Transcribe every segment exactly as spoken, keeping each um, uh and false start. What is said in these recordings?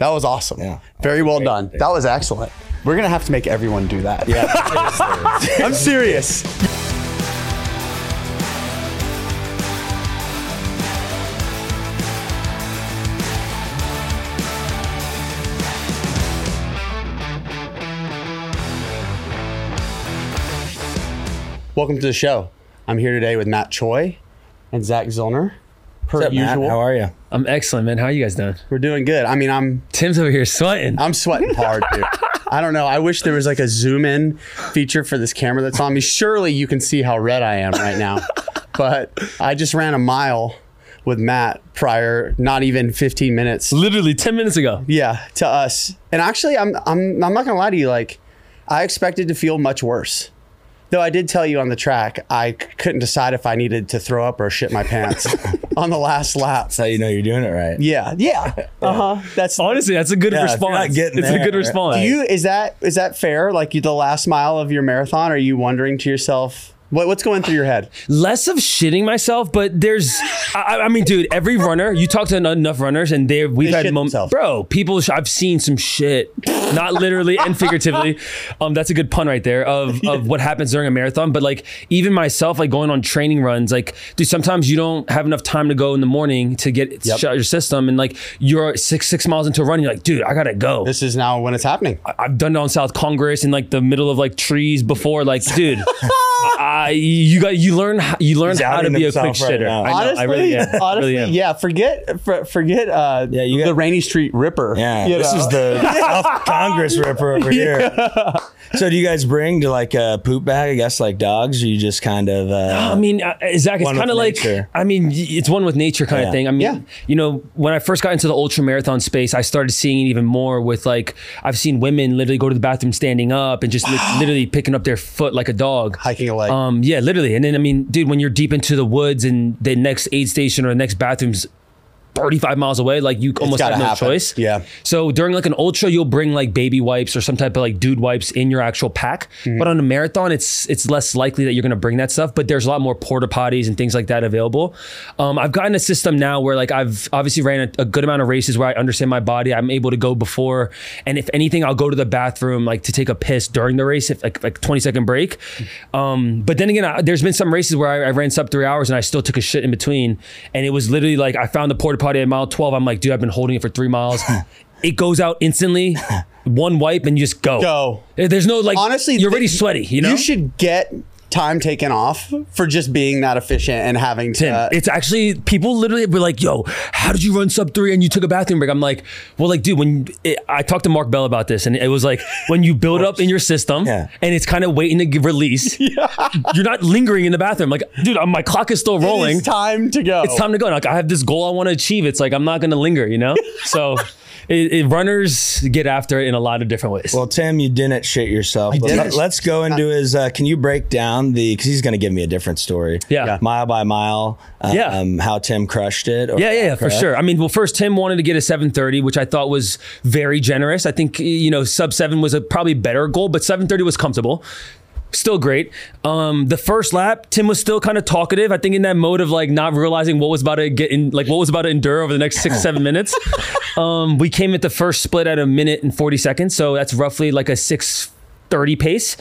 That was awesome. Yeah. Very well Great. done. That was excellent. We're going to have to make everyone do that. Yeah. I'm serious. Welcome to the show. I'm here today with Matt Choi and Zach Zollner. Per What's up, usual. Matt? How are you? I'm excellent, man. How are you guys doing? We're doing good. I mean, I'm Tim's over here sweating. I'm sweating hard, dude. I don't know. I wish there was like a zoom in feature for this camera that's on me. Surely you can see how red I am right now. But I just ran a mile with Matt prior, not even fifteen minutes. Literally ten minutes ago. Yeah, to us. And actually, I'm I'm I'm not gonna lie to you. Like, I expected to feel much worse. Though I did tell you on the track, I c- couldn't decide if I needed to throw up or shit my pants on the last lap. That's how you know you're doing it right. Yeah, yeah, uh huh. That's Honestly, that's a good Yeah, if you're response. not getting it's a there, good response. Do you is that is that fair? Like you, the last mile of your marathon, are you wondering to yourself, what, what's going through your head? Less of shitting myself, but there's, I, I mean, dude, every runner, you talk to enough runners and they we've They had shit moments, themselves. bro, people, sh- I've seen some shit, not literally and figuratively. Um, that's a good pun right there of, of what happens during a marathon. But like, even myself, like going on training runs, like, dude, sometimes you don't have enough time to go in the morning to get Yep. shut your system. And like, you're six, six miles into a run, you're like, dude, I gotta go. This is now when it's happening. I've done it on South Congress in like the middle of like trees before. Like, dude, I you got you learn how- you learn He's how to outing be a quick himself right shitter. now. I know, Honestly, I really am. honestly, really am. yeah. Forget, for, forget. Uh, Yeah, you the got- Rainy Street Ripper. Yeah, you this know? is the South Congress Ripper over here. So do you guys bring to like a poop bag, I guess, like dogs, or you just kind of... Uh, I mean, uh, Zach, it's One with kind of like, nature. I mean, y- it's one with nature kind Yeah. of thing. I mean, Yeah. you know, when I first got into the ultra marathon space, I started seeing it even more with like, I've seen women literally go to the bathroom standing up and just li- literally picking up their foot like a dog. Hiking a leg. Um, yeah, literally. And then, I mean, dude, when you're deep into the woods and the next aid station or the next bathroom's thirty-five miles away, like you almost gotta have no happen. choice. Yeah. So during like an ultra, you'll bring like baby wipes or some type of like dude wipes in your actual pack. Mm-hmm. But on a marathon, it's it's less likely that you're gonna bring that stuff. But there's a lot more porta potties and things like that available. Um, I've gotten a system now where like I've obviously ran a, a good amount of races where I understand my body. I'm able to go before, and if anything, I'll go to the bathroom like to take a piss during the race, if like like twenty second break. Um, but then again, I, there's been some races where I, I ran sub three hours and I still took a shit in between, and it was literally like I found the porta potty at mile twelve. I'm like, dude, I've been holding it for three miles. It goes out instantly, one wipe, and you just go. Go. There's no like. Honestly, you're th- already sweaty. You know. You should get time taken off for just being that efficient and having to. Tim, uh, it's actually people literally were like, "Yo, how did you run sub three and you took a bathroom break?" I'm like, "Well, like, dude, when it, I talked to Mark Bell about this, and it was like when you build up in your system, Yeah. and it's kind of waiting to give release. You're not lingering in the bathroom. Like, dude, uh, my clock is still rolling. It's time to go. It's time to go. Like, I have this goal I want to achieve. It's like I'm not going to linger, you know. So, it, it, runners get after it in a lot of different ways. Well, Tim, you didn't shit yourself. But didn't. let, us go into his. Uh, can you break down the? Because he's going to give me a different story. Yeah. Yeah. Mile by mile. Um, Yeah. How Tim crushed it. or- Yeah, yeah, yeah, for correct? sure. I mean, well, first Tim wanted to get a seven thirty, which I thought was very generous. I think, you know, sub seven was a probably better goal, but seven thirty was comfortable. Still great. Um, the first lap, Tim was still kind of talkative. I think in that mode of like not realizing what was about to get in, like what was about to endure over the next six, seven minutes. Um, we came at the first split at a minute and forty seconds. So that's roughly like a six thirty pace.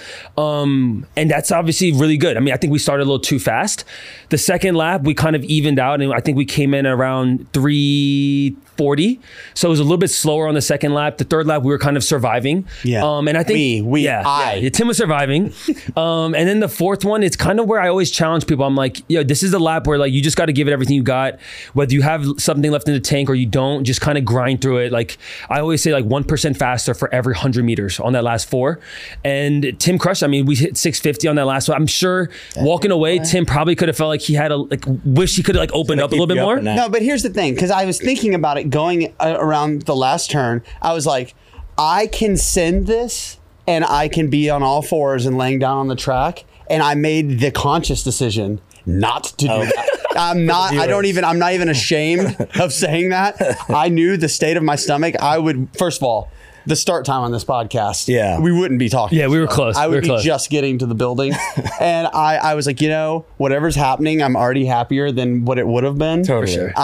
Um, and that's obviously really good. I mean, I think we started a little too fast. The second lap, we kind of evened out and I think we came in around three forty. So it was a little bit slower on the second lap. The third lap, we were kind of surviving. Yeah. Um, and I think, We, we, yeah, I. yeah, Tim was surviving. um, and then the fourth one, it's kind of where I always challenge people. I'm like, yo, this is the lap where like, you just got to give it everything you got. Whether you have something left in the tank or you don't, just kind of grind through it. Like I always say like one percent faster for every one hundred meters on that last four. And Tim crushed. I mean, we hit six fifty on that last one. I'm sure walking away, Tim probably could have felt like he had a, like, wish he could have like opened up a keep little bit you up more. at night. No, but here's the thing, because I was thinking about it going uh, around the last turn. I was like, I can send this and I can be on all fours and laying down on the track. And I made the conscious decision not to do that. I'm not, I don't even, I'm not even ashamed of saying that. I knew the state of my stomach. I would, first of all, the start time on this podcast, Yeah. we wouldn't be talking. Yeah, we were close. I We would were be close. just getting to the building. And I, I was like, you know, whatever's happening, I'm already happier than what it would have been. Totally. For sure. Uh,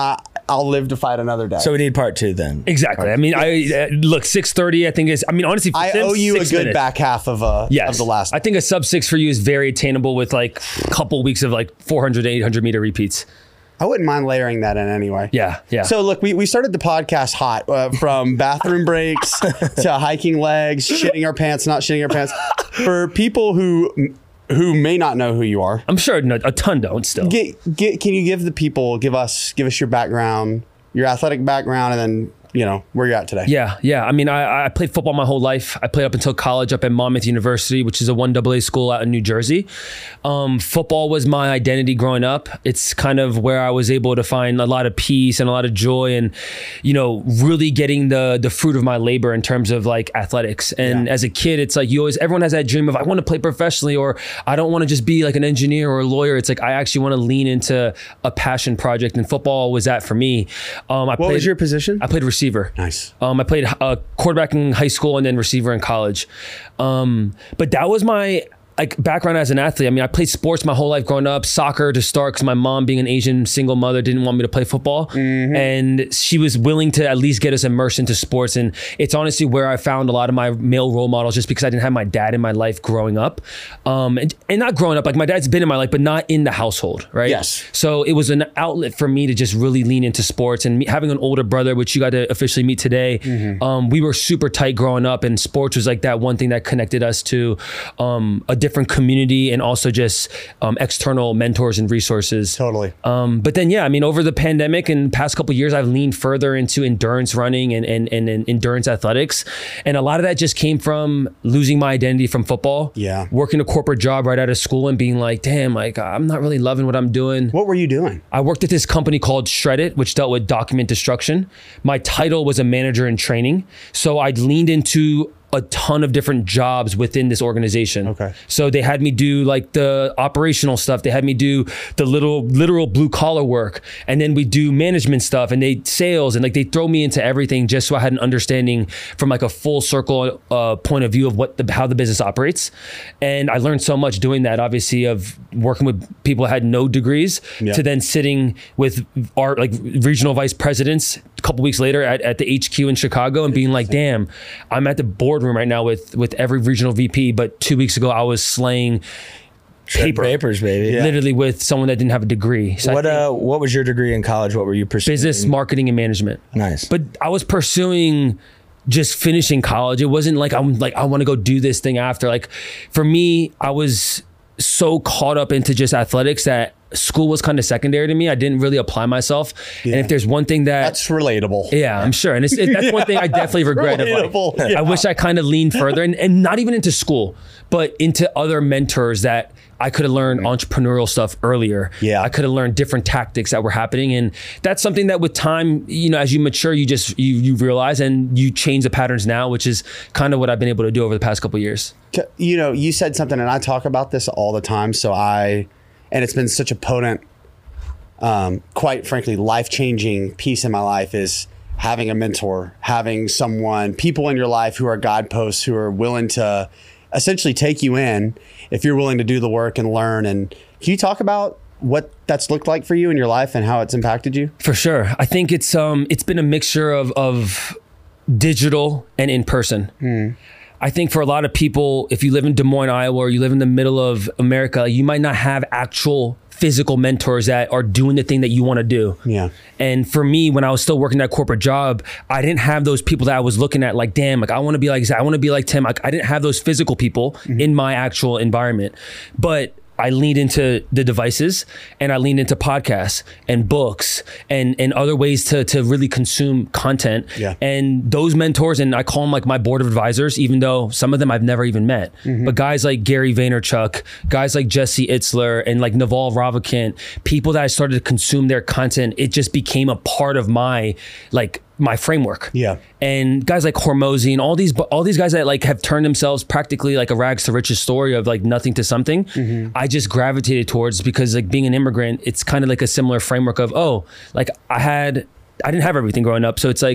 I'll live to fight another day. So we need part two then. Exactly. I mean, I uh, look six thirty. I think is. I mean, honestly, for I Sims, owe you a six good minutes. back half of uh Yes. of the last. I think a sub six for you is very attainable with like a couple weeks of like four hundred to eight hundred meter repeats. I wouldn't mind layering that in anyway. Yeah, yeah. So look, we, we started the podcast hot uh, from bathroom breaks to hiking legs, shitting our pants, not shitting our pants. For people who who may not know who you are, I'm sure no, a ton don't still. get, get, can you give the people, give us, give us your background, your athletic background, and then, you know, where you're at today? Yeah, yeah. I mean, I, I played football my whole life. I played up until college up at Monmouth University, which is a one double A school out in New Jersey. Um, football was my identity growing up. It's kind of where I was able to find a lot of peace and a lot of joy and, you know, really getting the the fruit of my labor in terms of like athletics. And Yeah. as a kid, it's like you always, everyone has that dream of I want to play professionally or I don't want to just be like an engineer or a lawyer. It's like I actually want to lean into a passion project, and football was that for me. Um, I What played, was your position? I played receiver. Nice. Um, I played uh, quarterback in high school and then receiver in college. Um, but that was my like background as an athlete. I mean, I played sports my whole life growing up, soccer to start because my mom, being an Asian single mother, didn't want me to play football. Mm-hmm. And she was willing to at least get us immersed into sports. And it's honestly where I found a lot of my male role models just because I didn't have my dad in my life growing up. Um, and, and not growing up, like my dad's been in my life, but not in the household, right? Yes. So it was an outlet for me to just really lean into sports, and me, having an older brother, which you got to officially meet today. Mm-hmm. Um, we were super tight growing up, and sports was like that one thing that connected us to um, a different community and also just um, external mentors and resources. Totally. Um, but then, yeah, I mean, over the pandemic and past couple of years, I've leaned further into endurance running and, and, and, and endurance athletics. And a lot of that just came from losing my identity from football. Yeah. Working a corporate job right out of school and being like, damn, like, I'm not really loving what I'm doing. What were you doing? I worked at this company called Shred It, which dealt with document destruction. My title was a manager in training. So I leaned into a ton of different jobs within this organization. Okay. So they had me do like the operational stuff. They had me do the little literal blue collar work. And then we do management stuff and they sales and like they throw me into everything just so I had an understanding from like a full circle uh, point of view of what the, how the business operates. And I learned so much doing that, obviously, of working with people who had no degrees Yeah. to then sitting with our like regional vice presidents a couple weeks later at, at the H Q in Chicago and being like, damn, I'm at the boardroom right now with with every regional V P, but two weeks ago I was slaying paper, Papers, baby. literally with someone that didn't have a degree. So I What think uh, what was your degree in college? What were you pursuing? business, marketing, and management. Nice. But I was pursuing just finishing college. It wasn't like I'm like I want to go do this thing after. Like for me, I was so caught up into just athletics that school was kind of secondary to me. I didn't really apply myself. And if there's one thing that That's relatable. yeah, I'm sure. And it's, it, that's one thing I definitely regret. Of like, Relatable, yeah. I wish I kind of leaned further and, and not even into school, but into other mentors that I could have learned entrepreneurial stuff earlier. Yeah. I could have learned different tactics that were happening. And that's something that with time, you know, as you mature, you just, you, you realize and you change the patterns now, which is kind of what I've been able to do over the past couple of years. You know, you said something, and I talk about this all the time. So I, and it's been such a potent, um, quite frankly, life-changing piece in my life is having a mentor, having someone, people in your life who are guideposts, who are willing to essentially take you in if you're willing to do the work and learn. And can you talk about what that's looked like for you in your life and how it's impacted you? For sure. I think it's um it's been a mixture of of digital and in person. I think for a lot of people, if you live in Des Moines, Iowa, or you live in the middle of America, you might not have actual physical mentors that are doing the thing that you want to do. Yeah. And for me, when I was still working that corporate job, I didn't have those people that I was looking at like, damn, like I want to be like Zach, I want to be like Tim. Like I didn't have those physical people mm-hmm. in my actual environment. But I leaned into the devices and I leaned into podcasts and books and, and other ways to, to really consume content. Yeah. And those mentors, and I call them like my board of advisors, even though some of them I've never even met, mm-hmm. but guys like Gary Vaynerchuk, guys like Jesse Itzler and like Naval Ravikant, people that I started to consume their content, it just became a part of my like my framework. Yeah. And guys like Hormozy and all these all these guys that like have turned themselves practically like a rags to riches story of like nothing to something, mm-hmm. I just gravitated towards because like being an immigrant, it's kind of like a similar framework of, oh, like I had, I didn't have everything growing up. So it's like,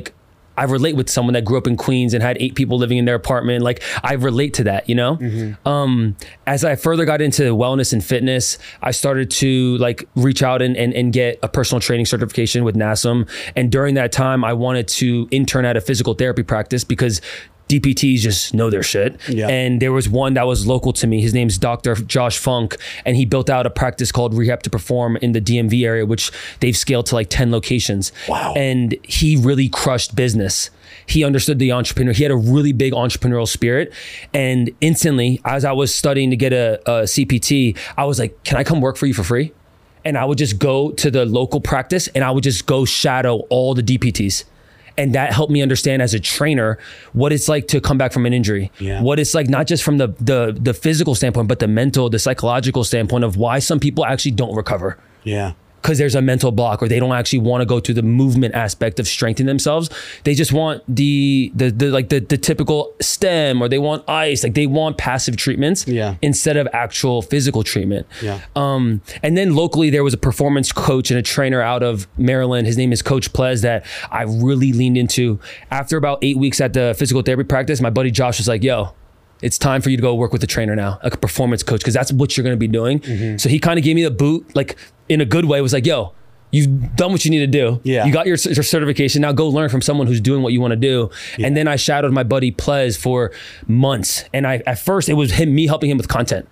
I relate with someone that grew up in Queens and had eight people living in their apartment. Like I relate to that, you know? Mm-hmm. Um, as I further got into wellness and fitness, I started to like reach out and, and, and get a personal training certification with N A S M. And during that time, I wanted to intern at a physical therapy practice because D P Ts just know their shit. Yeah. And there was one that was local to me. His name's Doctor Josh Funk. And he built out a practice called Rehab to Perform in the D M V area, which they've scaled to like ten locations. Wow. And he really crushed business. He understood the entrepreneur. He had a really big entrepreneurial spirit. And instantly, as I was studying to get a, a C P T, I was like, can I come work for you for free? And I would just go to the local practice and I would just go shadow all the D P Ts. And that helped me understand as a trainer what it's like to come back from an injury. Yeah. What it's like, not just from the, the the physical standpoint, but the mental, the psychological standpoint of why some people actually don't recover. Yeah. Because there's a mental block, or they don't actually want to go to the movement aspect of strengthening themselves. They just want the the, the like the, the typical stem, or they want ice. Like they want passive treatments yeah. instead of actual physical treatment. Yeah. Um, and then locally, there was a performance coach and a trainer out of Maryland. His name is Coach Plez that I really leaned into. After about eight weeks at the physical therapy practice, my buddy Josh was like, yo, it's time for you to go work with a trainer now, like a performance coach, because that's what you're going to be doing. Mm-hmm. So he kind of gave me the boot, like in a good way, was like, yo, you've done what you need to do. Yeah. You got your, your certification. Now go learn from someone who's doing what you want to do. Yeah. And then I shadowed my buddy Plez for months. And I, at first it was him, me helping him with content.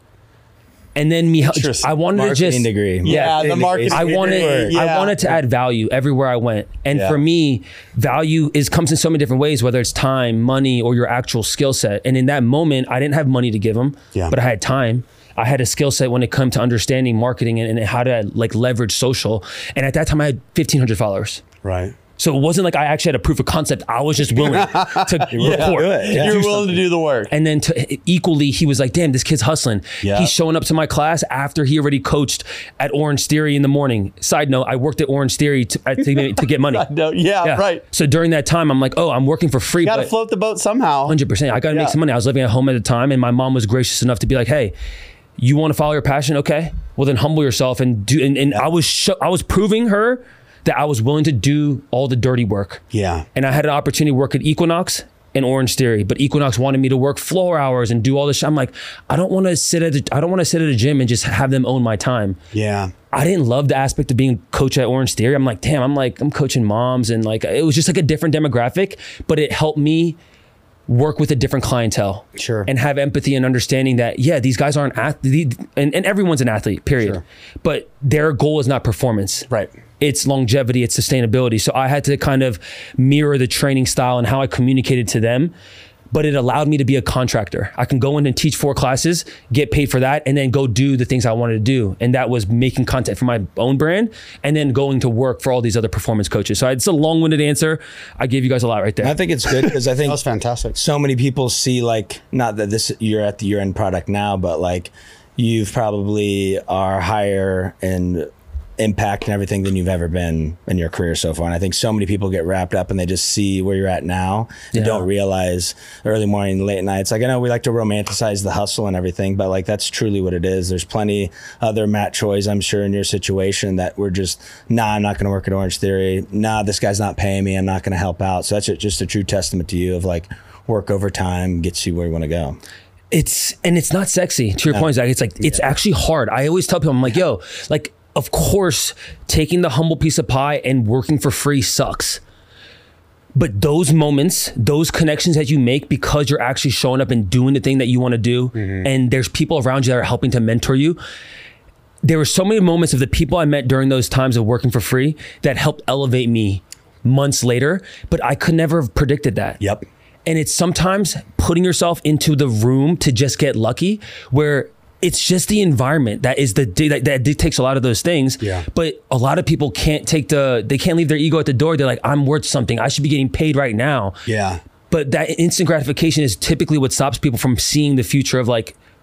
And then me, I wanted marketing to just degree. Yeah, yeah the marketing. I wanted, yeah. I wanted to add value everywhere I went. And yeah. for me, value is comes in so many different ways, whether it's time, money, or your actual skill set. And in that moment, I didn't have money to give them, yeah. but I had time. I had a skill set when it came to understanding marketing and, and how to like leverage social. And at that time, I had fifteen hundred followers. Right. So it wasn't like I actually had a proof of concept. I was just willing to yeah, report. Yeah. You're willing something. to do the work. And then to, equally, he was like, damn, this kid's hustling. Yeah. He's showing up to my class after he already coached at Orange Theory in the morning. Side note, I worked at Orange Theory to, to, to get money. yeah, yeah, right. So during that time, I'm like, oh, I'm working for free. You got to float the boat somehow. one hundred percent. I got to yeah. make some money. I was living at home at the time, and my mom was gracious enough to be like, hey, you want to follow your passion? Okay. Well, then humble yourself and do. And, and yeah. I was sh- I was proving her that I was willing to do all the dirty work. Yeah. And I had an opportunity to work at Equinox and Orange Theory, but Equinox wanted me to work floor hours and do all this shit. I'm like, I don't want to sit at a, I don't want to sit at a gym and just have them own my time. Yeah. I didn't love the aspect of being coach at Orange Theory. I'm like, damn, I'm like, I'm coaching moms, and like, it was just like a different demographic, but it helped me work with a different clientele. Sure. And have empathy and understanding that, yeah, these guys aren't athletes, and, and everyone's an athlete, period. Sure. But their goal is not performance. Right. It's longevity, it's sustainability. So I had to kind of mirror the training style and how I communicated to them. But it allowed me to be a contractor. I can go in and teach four classes, get paid for that, and then go do the things I wanted to do. And that was making content for my own brand and then going to work for all these other performance coaches. So it's a long-winded answer. I gave you guys a lot right there. I think it's good because I think that was fantastic. So many people see, like, not that this you're at the year-end product now, but like you've probably are higher in impact and everything than you've ever been in your career so far. And I think so many people get wrapped up and they just see where you're at now and yeah. don't realize early morning, late nights. Like, I know we like to romanticize the hustle and everything, but like that's truly what it is. There's plenty other Matt Choys, I'm sure, in your situation that we're just, nah, I'm not going to work at Orange Theory. Nah, this guy's not paying me. I'm not going to help out. So that's just a true testament to you of like work over time gets you where you want to go. It's, and it's not sexy. To your no. point, Zach, it's like, it's yeah. actually hard. I always tell people, I'm like, yo, like, of course, taking the humble piece of pie and working for free sucks. But those moments, those connections that you make because you're actually showing up and doing the thing that you want to do, mm-hmm. and there's people around you that are helping to mentor you. There were so many moments of the people I met during those times of working for free that helped elevate me months later, but I could never have predicted that. Yep. And it's sometimes putting yourself into the room to just get lucky, where it's just the environment that is the that, that dictates a lot of those things. Yeah. But a lot of people can't take the, they can't leave their ego at the door. They're like, I'm worth something. I should be getting paid right now. Yeah. But that instant gratification is typically what stops people from seeing the future of like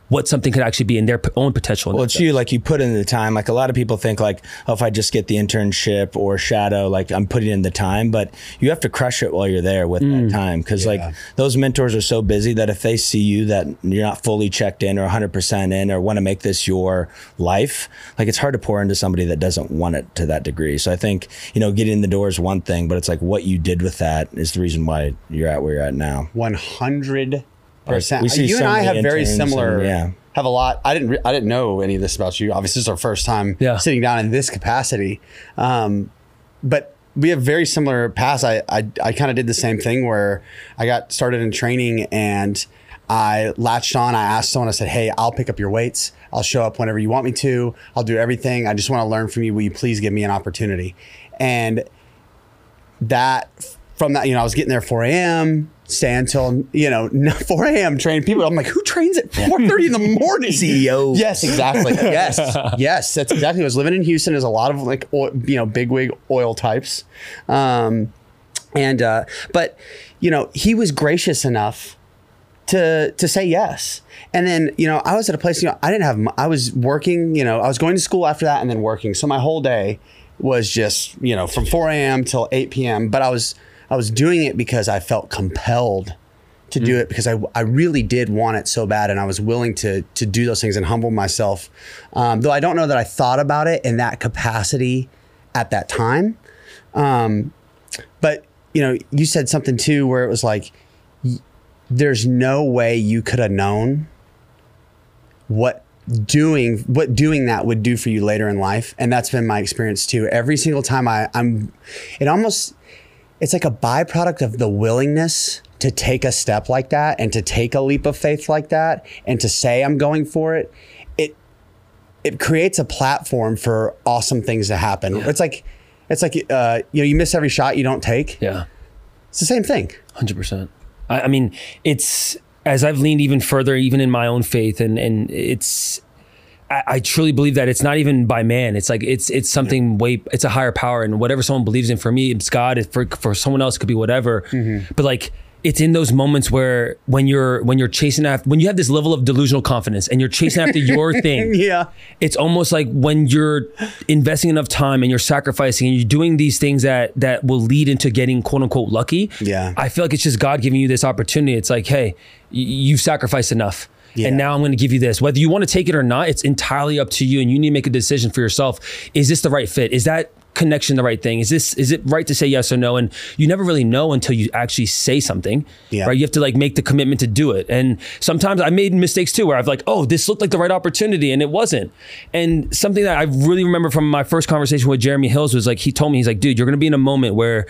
what something could actually be in their p- own potential. Well, it's you, like you put in the time. Like a lot of people think like, oh, if I just get the internship or shadow, like I'm putting in the time, but you have to crush it while you're there with mm. that time. Cause yeah. like those mentors are so busy that if they see you that you're not fully checked in or one hundred percent in or want to make this your life, like it's hard to pour into somebody that doesn't want it to that degree. So I think, you know, getting in the door is one thing, but it's like what you did with that is the reason why you're at where you're at now. one hundred percent. We see you so and I have many very interns similar, and, yeah. have a lot. I didn't, re- I didn't know any of this about you. Obviously, this is our first time yeah. sitting down in this capacity. Um, but we have very similar paths. I, I, I kind of did the same thing where I got started in training and I latched on. I asked someone, I said, hey, I'll pick up your weights. I'll show up whenever you want me to. I'll do everything. I just want to learn from you. Will you please give me an opportunity? And that, from that, you know, I was getting there four a.m., stay until, you know, four a.m. train people. I'm like, who trains at four thirty in the morning? C E O. Yes, exactly. Yes. Yes. That's exactly. I was living in Houston. There's a lot of like, oil, you know, bigwig oil types. Um, and, uh, but, you know, he was gracious enough to, to say yes. And then, you know, I was at a place, you know, I didn't have, I was working, you know, I was going to school after that and then working. So my whole day was just, you know, from four a.m. till eight p.m. But I was, I was doing it because I felt compelled to do it because I, I really did want it so bad. And I was willing to, to do those things and humble myself. Um, though I don't know that I thought about it in that capacity at that time. Um, but, you know, you said something too, where it was like, y- there's no way you could have known what doing, what doing that would do for you later in life. And that's been my experience too. Every single time I, I'm, it almost, it's like a byproduct of the willingness to take a step like that and to take a leap of faith like that and to say I'm going for it. It it creates a platform for awesome things to happen. Yeah. It's like it's like uh, you know, you miss every shot you don't take. Yeah, it's the same thing. one hundred percent. I, I mean, it's as I've leaned even further, even in my own faith, and and it's. I truly believe that it's not even by man. It's like, it's it's something way, it's a higher power, and whatever someone believes in, for me, it's God. For for someone else, it could be whatever. Mm-hmm. But like, it's in those moments where when you're when you're chasing after, when you have this level of delusional confidence and you're chasing after your thing. Yeah. It's almost like when you're investing enough time and you're sacrificing and you're doing these things that that will lead into getting quote unquote lucky. Yeah. I feel like it's just God giving you this opportunity. It's like, hey, y- you've sacrificed enough. Yeah. And now I'm going to give you this. Whether you want to take it or not, it's entirely up to you, and you need to make a decision for yourself. Is this the right fit? Is that connection the right thing? Is this is it right to say yes or no? And you never really know until you actually say something. Yeah. Right? You have to like make the commitment to do it. And sometimes I made mistakes too, where I've like, oh, this looked like the right opportunity and it wasn't. And something that I really remember from my first conversation with Jeremy Hills was like, he told me, he's like, dude, you're going to be in a moment where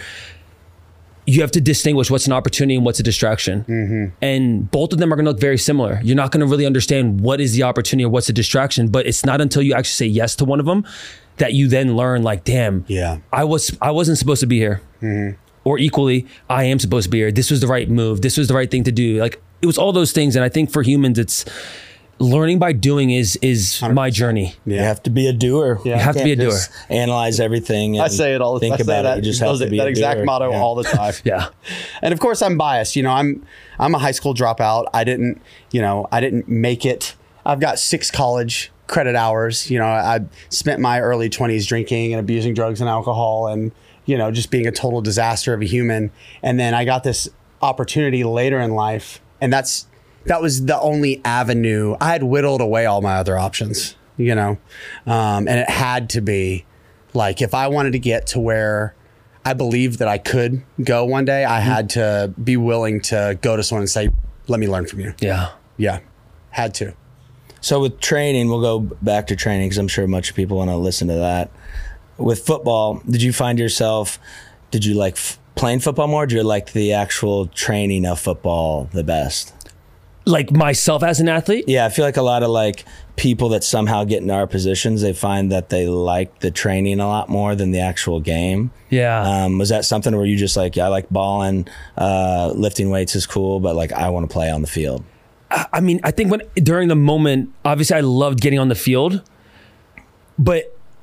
you have to distinguish what's an opportunity and what's a distraction. Mm-hmm. And both of them are going to look very similar. You're not going to really understand what is the opportunity or what's the distraction, but it's not until you actually say yes to one of them that you then learn like, damn, yeah, I was, I wasn't supposed to be here. Mm-hmm. Or equally, I am supposed to be here. This was the right move. This was the right thing to do. Like, it was all those things. And I think for humans, it's learning by doing is is one hundred percent my journey. Yeah. You have to be a doer. Yeah. You have to be a doer. Analyze everything. And I say it all the time. Think about that, it. You just have to be that a exact doer. motto yeah. all the time. Yeah. And of course, I'm biased. You know, I'm I'm a high school dropout. I didn't, you know, I didn't make it. I've got six college credit hours. You know, I spent my early twenties drinking and abusing drugs and alcohol, and you know, just being a total disaster of a human. And then I got this opportunity later in life, and that's. That was the only avenue. I had whittled away all my other options, you know, um, and it had to be like, if I wanted to get to where I believed that I could go one day, I had to be willing to go to someone and say, let me learn from you. Yeah. Yeah. Had to. So with training, we'll go back to training because I'm sure much people want to listen to that. With football, did you find yourself, did you like f- playing football more? Or did you like the actual training of football the best? Like myself as an athlete? Yeah, I feel like a lot of like people that somehow get in our positions, they find that they like the training a lot more than the actual game. Yeah. Um, was that something where you just like, yeah, I like balling, uh, lifting weights is cool, but like I want to play on the field? I mean, I think when during the moment, obviously I loved getting on the field, but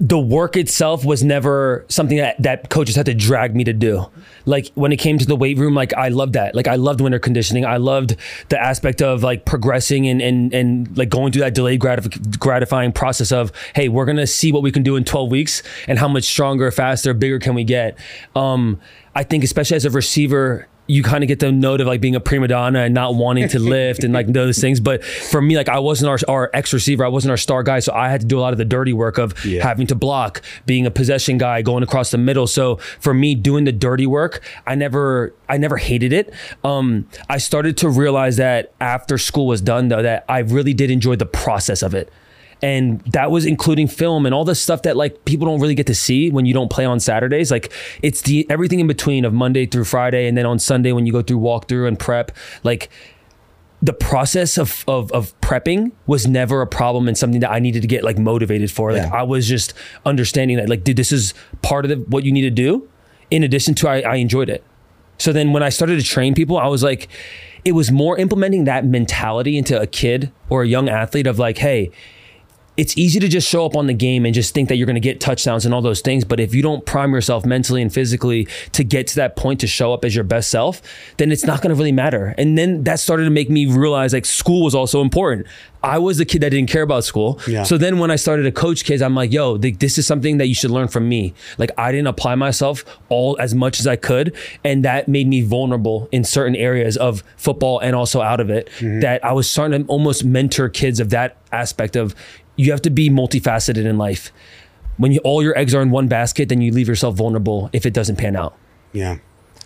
the work itself was never something that, that coaches had to drag me to do. Like when it came to the weight room, like I loved that. Like I loved winter conditioning. I loved the aspect of like progressing and and and like going through that delayed gratif- gratifying process of, hey, we're gonna see what we can do in twelve weeks and how much stronger, faster, bigger can we get. Um, I think especially as a receiver, you kind of get the note of like being a prima donna and not wanting to lift and like those things. But for me, like I wasn't our, our ex receiver. I wasn't our star guy. So I had to do a lot of the dirty work of yeah. having to block, being a possession guy, going across the middle. So for me, doing the dirty work, I never, I never hated it. Um, I started to realize that after school was done though, that I really did enjoy the process of it. And that was including film and all the stuff that like people don't really get to see when you don't play on Saturdays. Like it's the everything in between of Monday through Friday. And then on Sunday, when you go through walkthrough and prep, like the process of, of, of prepping was never a problem and something that I needed to get like motivated for. Like yeah. I was just understanding that like, dude, this is part of the, what you need to do. In addition to, I, I enjoyed it. So then when I started to train people, I was like, it was more implementing that mentality into a kid or a young athlete of like, hey, it's easy to just show up on the game and just think that you're going to get touchdowns and all those things. But if you don't prime yourself mentally and physically to get to that point to show up as your best self, then it's not going to really matter. And then that started to make me realize like school was also important. I was the kid that didn't care about school. Yeah. So then when I started to coach kids, I'm like, yo, th- this is something that you should learn from me. Like I didn't apply myself all as much as I could. And that made me vulnerable in certain areas of football and also out of it, mm-hmm. that I was starting to almost mentor kids of that aspect of, you have to be multifaceted in life. When you, all your eggs are in one basket, then you leave yourself vulnerable if it doesn't pan out. Yeah.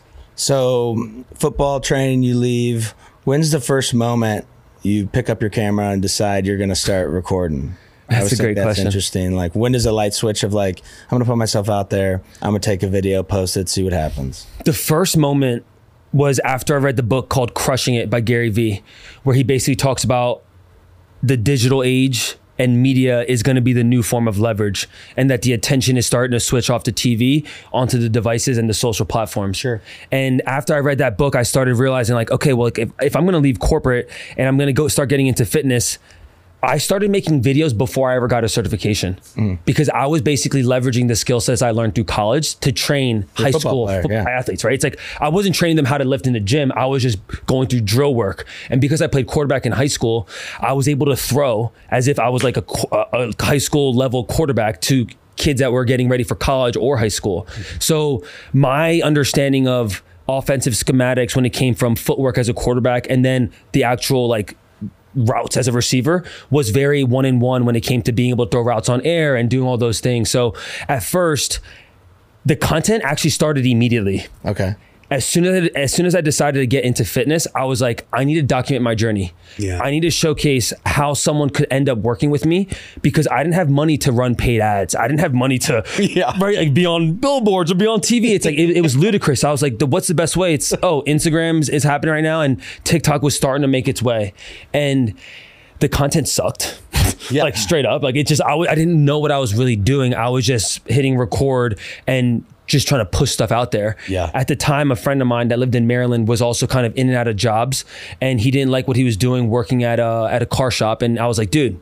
So football training, you leave. When's the first moment you pick up your camera and decide you're going to start recording? That's a great that's question. Interesting. Like when does a light switch of like, I'm going to put myself out there. I'm going to take a video, post it, see what happens. The first moment was after I read the book called Crushing It by Gary Vee, where he basically talks about the digital age and media is going to be the new form of leverage, and that the attention is starting to switch off the T V onto the devices and the social platforms. Sure. And after I read that book, I started realizing like, okay, well, if, if I'm going to leave corporate and I'm going to go start getting into fitness, I started making videos before I ever got a certification mm. because I was basically leveraging the skill sets I learned through college to train You're high school player, football yeah. athletes, right? It's like, I wasn't training them how to lift in the gym. I was just going through drill work. And because I played quarterback in high school, I was able to throw as if I was like a, a high school level quarterback to kids that were getting ready for college or high school. Mm-hmm. So my understanding of offensive schematics when it came from footwork as a quarterback and then the actual like routes as a receiver was very one in one when it came to being able to throw routes on air and doing all those things. So at first, the content actually started immediately. Okay. As soon as as soon as I decided to get into fitness, I was like, I need to document my journey. Yeah. I need to showcase how someone could end up working with me because I didn't have money to run paid ads. I didn't have money to yeah. right, like be on billboards or be on T V. It's like it, it was ludicrous. I was like, the, what's the best way? It's oh, Instagram is happening right now, and TikTok was starting to make its way, and the content sucked. Yeah. Like straight up, like it just I, w- I didn't know what I was really doing. I was just hitting record and just trying to push stuff out there. Yeah. At the time, a friend of mine that lived in Maryland was also kind of in and out of jobs, and he didn't like what he was doing working at a, at a car shop. And I was like, dude,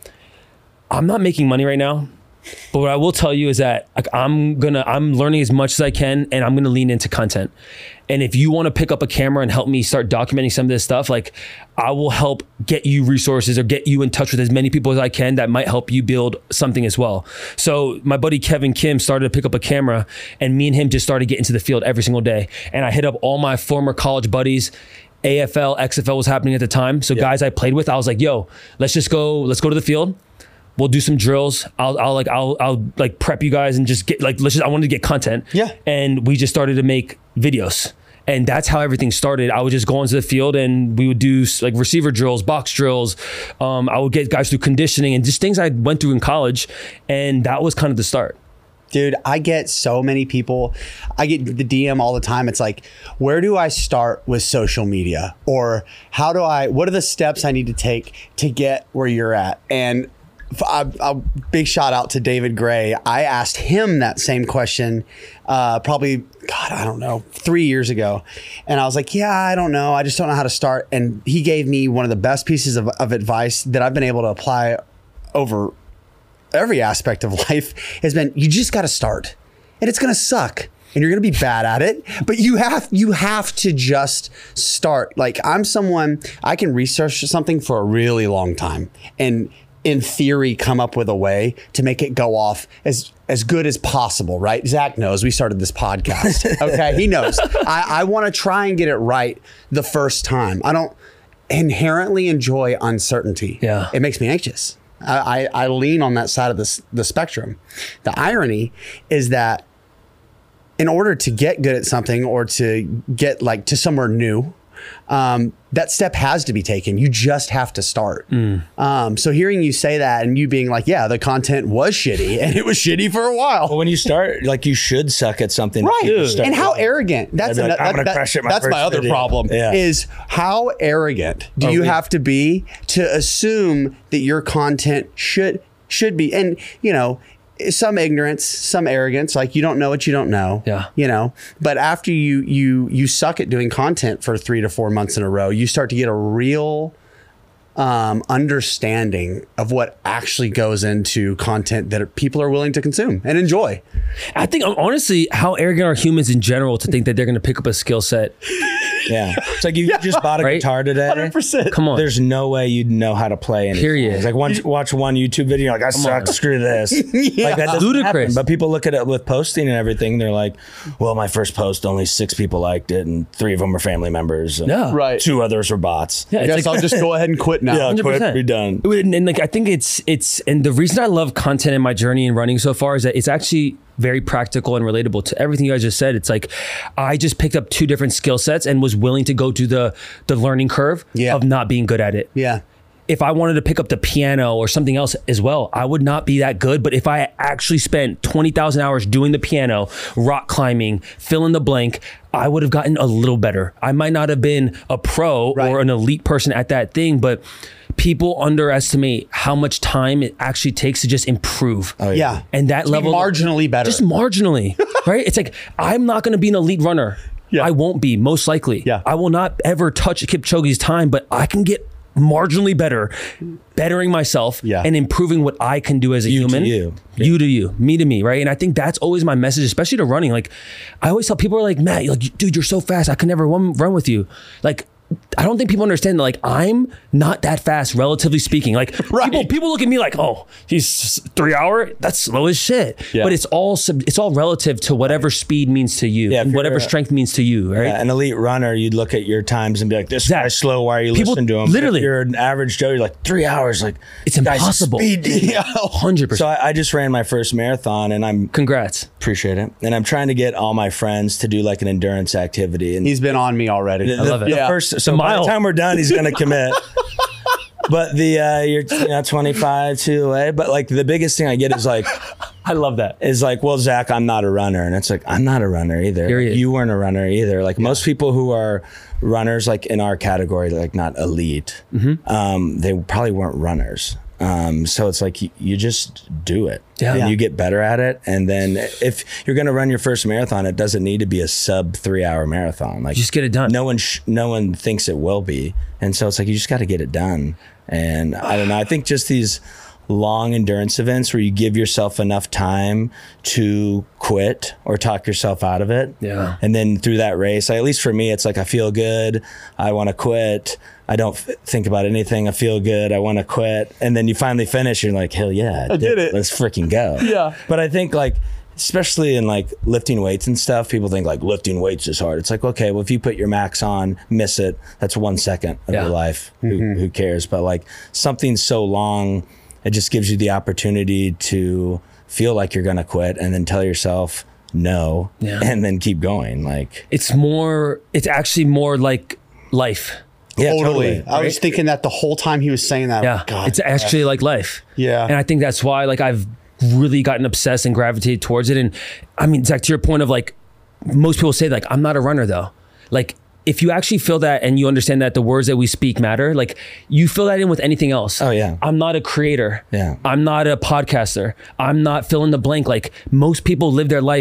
I'm not making money right now. But what I will tell you is that like, I'm gonna, I'm learning as much as I can, and I'm gonna lean into content. And if you want to pick up a camera and help me start documenting some of this stuff, like I will help get you resources or get you in touch with as many people as I can that might help you build something as well. So my buddy Kevin Kim started to pick up a camera, and me and him just started getting to the field every single day. And I hit up all my former college buddies. A F L, X F L was happening at the time. So yeah. guys I played with, I was like, yo, let's just go, let's go to the field. We'll do some drills. I'll, I'll like, I'll, I'll like prep you guys and just get like, let's just, I wanted to get content. Yeah. And we just started to make videos. And that's how everything started. I would just go into the field and we would do like receiver drills, box drills. Um, I would get guys through conditioning and just things I went through in college. And that was kind of the start. Dude, I get so many people. I get the D M all the time. It's like, where do I start with social media? Or how do I, what are the steps I need to take to get where you're at? And a, a big shout out to David Gray. I asked him that same question uh, probably, God, I don't know, three years ago. And I was like, yeah, I don't know. I just don't know how to start. And he gave me one of the best pieces of, of advice that I've been able to apply over every aspect of life has been, you just got to start, and it's going to suck. And you're going to be bad at it, but you have you have to just start. Like, I'm someone, I can research something for a really long time, and in theory come up with a way to make it go off as as good as possible, right? Zach knows we started this podcast. Okay, he knows. I, I want to try and get it right the first time. I don't inherently enjoy uncertainty. Yeah, it makes me anxious. I, I, I lean on that side of the the spectrum. The irony is that in order to get good at something or to get like to somewhere new, um, that step has to be taken. You just have to start. Mm. Um, so hearing you say that and you being like, yeah, the content was shitty and it was shitty for a while. Well, when you start, like, you should suck at something. Right. And how arrogant. That's, like, an, I'm that, gonna that, crush it my that's my other video. problem Yeah. is how arrogant do oh, you yeah. have to be to assume that your content should should be, and you know, some ignorance, some arrogance, like you don't know what you don't know. Yeah. You know, but after you you you suck at doing content for three to four months in a row, you start to get a real um, understanding of what actually goes into content that people are willing to consume and enjoy. I think honestly, how arrogant are humans in general to think that they're going to pick up a skill set? Yeah. It's like you Yeah. just bought a Right? guitar today. one hundred percent. Come on. There's no way you'd know how to play anything. Period. It's like one, watch one YouTube video, you're like, I suck, on. screw this. Yeah. Like that doesn't Ludicrous. happen. But people look at it with posting and everything. They're like, well, my first post, only six people liked it, and three of them were family members. And Yeah. Right. Two others were bots. Yeah, I it's guess like- I'll just go ahead and quit now. Yeah, one hundred quit, percent. be done. And, and like I think it's it's and the reason I love content in my journey in running so far is that it's actually very practical and relatable to everything you guys just said. It's like I just picked up two different skill sets and was willing to go to the the learning curve Yeah. of not being good at it. Yeah. If I wanted to pick up the piano or something else as well, I would not be that good. But if I actually spent twenty thousand hours doing the piano, rock climbing, fill in the blank, I would have gotten a little better. I might not have been a pro Right. or an elite person at that thing, but people underestimate how much time it actually takes to just improve. Oh, Yeah. And that To be level marginally better. Just marginally, right? It's like, I'm not going to be an elite runner. Yeah. I won't be, most likely. Yeah. I will not ever touch Kipchoge's time, but I can get marginally better, bettering myself Yeah. and improving what I can do as a You to human. you. You to you, me to me, right? And I think that's always my message, especially to running. Like, I always tell people, are like, Matt, you're like, dude, you're so fast. I can never run, run with you. Like, I don't think people understand that, like, I'm not that fast, relatively speaking. Like, Right. people people look at me like, oh, he's three hour. That's slow as shit. Yeah. But it's all sub, it's all relative to whatever speed means to you, Yeah, if and you're whatever a- strength means to you, right? Yeah, an elite runner, you'd look at your times and be like, this Zach, guy's slow. Why are you people- listening to him? literally. If you're an average Joe, you're like, three hours. Like, It's this guy's impossible. speed. Yeah. Hundred So percent. I, I just ran my first marathon, and I'm Congrats. appreciate it. And I'm trying to get all my friends to do like an endurance activity. And He's been on me already. the, I love it. the Yeah. first, so The by mile. the time we're done, he's going to commit. But the uh, you're you know, twenty-five two away. But like the biggest thing I get is like I love that. is like, well, Zach, I'm not a runner, and it's like I'm not a runner either. Period. You weren't a runner either. Like most people who are runners, like in our category, like not elite, Mm-hmm. um, they probably weren't runners. Um, so it's like you, you just do it, Yeah. and Yeah. you get better at it. And then if you're going to run your first marathon, it doesn't need to be a sub three hour marathon. Like Just get it done. No one, sh- no one thinks it will be, and so it's like you just got to get it done. And I don't know. I think just these long endurance events where you give yourself enough time to quit or talk yourself out of it. Yeah. And then through that race, at least for me, it's like I feel good. I want to quit. I don't f- think about anything. I feel good. I want to quit. And then you finally finish. You're like, hell yeah, I did it. Let's freaking go. Yeah. But I think like, especially in like lifting weights and stuff, people think like lifting weights is hard. It's like, okay, well, if you put your max on, miss it, that's one second of Yeah. your life. Who, who cares? But like something so long, it just gives you the opportunity to feel like you're going to quit and then tell yourself no, Yeah. and then keep going. Like, It's more. It's actually more like life. yeah, Totally. totally. I was thinking that the whole time he was saying that. Yeah, God. it's actually like life. Yeah. And I think that's why, like, I've really gotten obsessed and gravitated towards it. And I mean, Zach, to your point of like, most people say like, I'm not a runner though. Like, if you actually feel that and you understand that the words that we speak matter, like you fill that in with anything else. Oh, yeah. I'm not a creator. Yeah. I'm not a podcaster. I'm not fill in the blank. Like most people live their life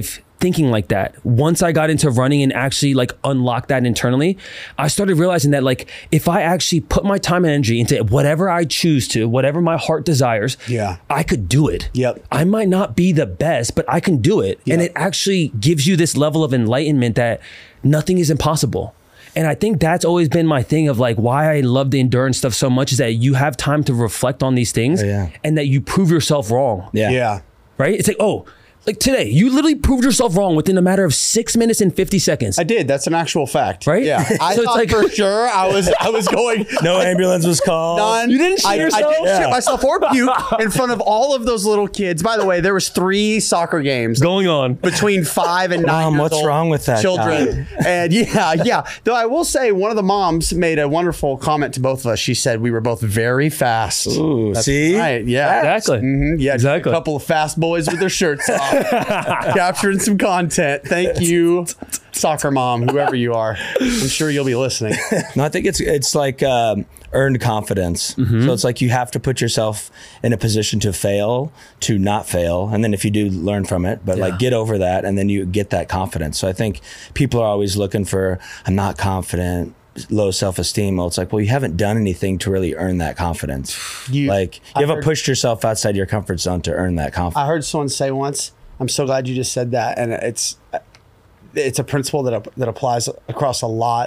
thinking like that. Once I got into running and actually like unlocked that internally, I started realizing that like if I actually put my time and energy into whatever I choose to, whatever my heart desires, Yeah. I could do it. Yep. I might not be the best, but I can do it. Yeah. And it actually gives you this level of enlightenment that nothing is impossible. And I think that's always been my thing of like why I love the endurance stuff so much is that you have time to reflect on these things Oh, yeah. and that you prove yourself wrong. Yeah. Yeah. Right? It's like, oh, like today, you literally proved yourself wrong within a matter of six minutes and fifty seconds. I did. That's an actual fact. Right? Yeah. I So it's thought like- for sure I was I was going No ambulance was called. None. You didn't shit I, yourself? I didn't Yeah. shit myself or puke in front of all of those little kids. By the way, there was three soccer games going on. between five and nine Mom, years what's old wrong with that children. And yeah, yeah. Though I will say, one of the moms made a wonderful comment to both of us. She said we were both very fast. Ooh, That's see? right? Yeah, Exactly. Mhm, yeah, just Exactly. a couple of fast boys with their shirts off, capturing some content. Thank you, soccer mom, whoever you are. I'm sure you'll be listening. No, I think it's it's like um, earned confidence. So it's like you have to put yourself in a position to fail, to not fail, and then if you do, learn from it. But Yeah. like get over that, and then you get that confidence. So I think people are always looking for I'm not confident, low self-esteem. Well, it's like, well, you haven't done anything to really earn that confidence. You- like you I haven't heard- pushed yourself outside your comfort zone to earn that confidence. I heard someone say once, I'm so glad you just said that. And it's it's a principle that that applies across a lot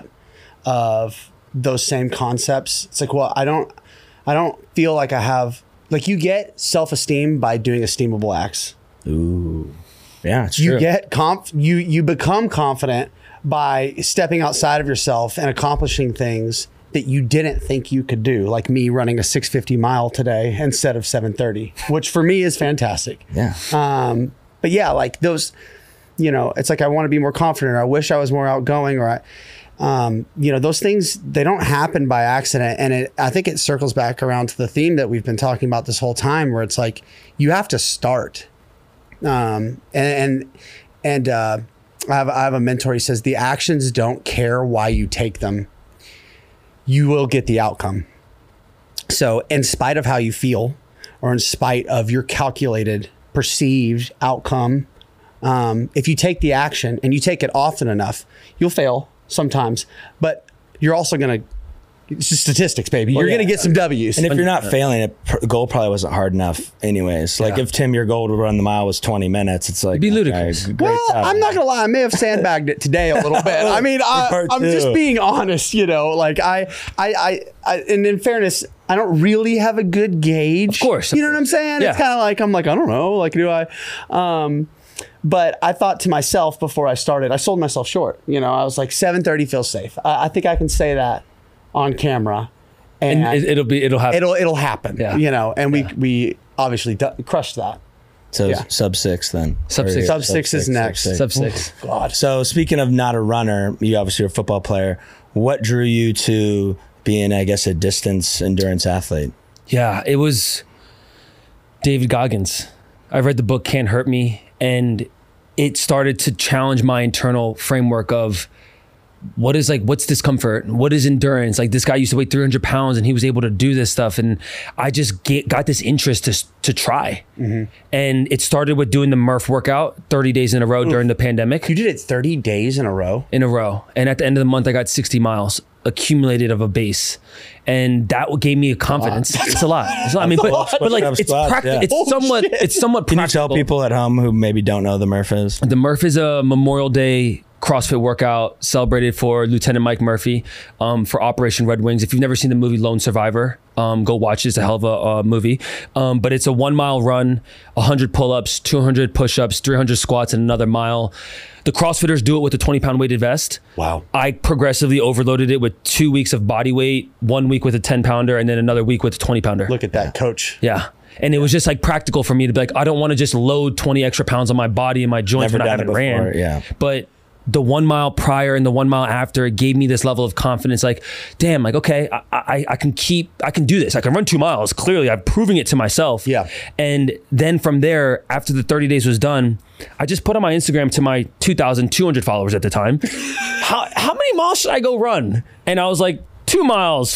of those same concepts. It's like, well, I don't I don't feel like I have like you get self-esteem by doing esteemable acts. Ooh, yeah, it's You true. get conf you you become confident by stepping outside of yourself and accomplishing things that you didn't think you could do, like me running a six fifty mile today instead of seven thirty, which for me is fantastic. yeah. Um, but yeah, like those, you know, it's like I want to be more confident. Or I wish I was more outgoing, or I, um, you know, those things, they don't happen by accident. And it, I think it circles back around to the theme that we've been talking about this whole time, where it's like you have to start. Um, and and, and uh, I have I have a mentor. He says the actions don't care why you take them. You will get the outcome. So, in spite of how you feel, or in spite of your calculated perceived outcome, um, if you take the action and you take it often enough, you'll fail sometimes, but you're also going to, it's just statistics, baby. You're yeah. going to get some W's. And if you're not failing, it pr- the goal probably wasn't hard enough, anyways. Like Yeah. if Tim, your goal to run the mile was twenty minutes, it's like be okay, ludicrous. great well, job. I'm not going to lie. I may have sandbagged it today a little bit. I mean, I, Part I'm two. just being honest, you know, like I, I, I, I, and in fairness, I don't really have a good gauge. Of course. You know what I'm saying? Yeah. It's kind of like, I'm like, I don't know. Like, do I, um, but I thought to myself before I started, I sold myself short. You know, I was like, seven thirty feels safe. I, I think I can say that on camera, and, And it, it'll be, it'll happen. it'll it'll happen. Yeah. You know, and we we obviously d- crushed that. So yeah. sub six then. Sub Or- six. Sub six is next. Sub six. God. So speaking of not a runner, you obviously are a football player. What drew you to being, I guess, a distance endurance athlete? Yeah, it was David Goggins. I read the book Can't Hurt Me, and it started to challenge my internal framework of what is like, what's discomfort? What is endurance? Like this guy used to weigh three hundred pounds and he was able to do this stuff. And I just get, got this interest to, to try. Mm-hmm. And it started with doing the Murph workout thirty days in a row during the pandemic. You did it thirty days in a row. In a row. And at the end of the month, I got sixty miles accumulated of a base. And that gave me a confidence. It's a lot. It's a lot. I mean, but, but like Push-ups, it's squats, practical. yeah. It's Oh, somewhat, shit. it's somewhat Can you practical. tell people at home who maybe don't know the Murph is? The Murph is a Memorial Day CrossFit workout celebrated for Lieutenant Mike Murphy um, for Operation Red Wings. If you've never seen the movie Lone Survivor, um, go watch it. It's a hell of a uh, movie. Um, but it's a one mile run, one hundred pull-ups, two hundred push-ups, three hundred squats, and another mile. The CrossFitters do it with a twenty pound weighted vest. Wow. I progressively overloaded it with two weeks of body weight, one week with a ten pounder, and then another week with a twenty pounder. Look at that, coach. Yeah. And it was just like practical for me to be like, I don't want to just load twenty extra pounds on my body and my joints Never when I done it haven't ran. before, yeah. But the one mile prior and the one mile after, it gave me this level of confidence. Like, damn, like, okay, I, I, I can keep, I can do this. I can run two miles. Clearly, I'm proving it to myself. Yeah. And then from there, after the thirty days was done, I just put on my Instagram to my two thousand two hundred followers at the time, how, how many miles should I go run? And I was like, two miles,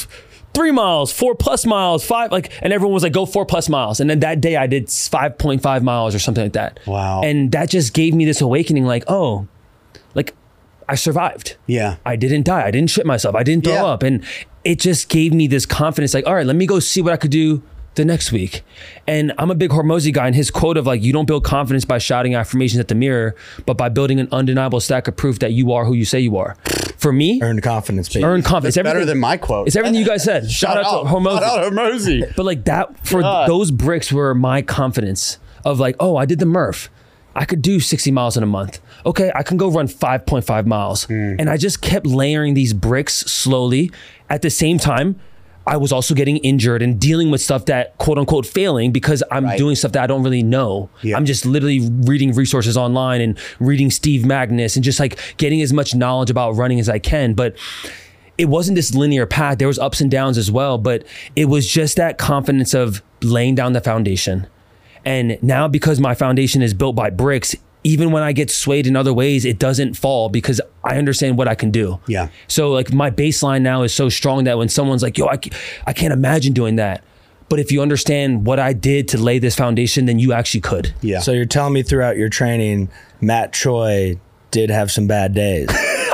three miles, four plus miles, five, like, and everyone was like, go four plus miles. And then that day I did five point five miles or something like that. Wow. And that just gave me this awakening, like, oh, like I survived. Yeah. I didn't die. I didn't shit myself. I didn't throw Yeah. up. And it just gave me this confidence, like, all right, let me go see what I could do the next week. And I'm a big Hormozi guy, and his quote of like, you don't build confidence by shouting affirmations at the mirror, but by building an undeniable stack of proof that you are who you say you are. For me, Earned confidence, baby. earn confidence. It's better Everything- than my quote. It's everything you guys said. Shout, out, to Hormozi. Shout out Hormozi. But like that, for God. those bricks were my confidence of like, oh, I did the Murph. I could do sixty miles in a month. Okay, I can go run five point five miles. And I just kept layering these bricks slowly. At the same time, I was also getting injured and dealing with stuff that quote unquote failing because I'm Right. doing stuff that I don't really know. Yeah. I'm just literally reading resources online and reading Steve Magnus and just like getting as much knowledge about running as I can. But it wasn't this linear path. There was ups and downs as well, but it was just that confidence of laying down the foundation. And now because my foundation is built by bricks, even when I get swayed in other ways, it doesn't fall because I understand what I can do. Yeah. So like my baseline now is so strong that when someone's like, yo, I, ca- I can't imagine doing that. But if you understand what I did to lay this foundation, then you actually could. Yeah. So you're telling me throughout your training, Matt Choi did have some bad days.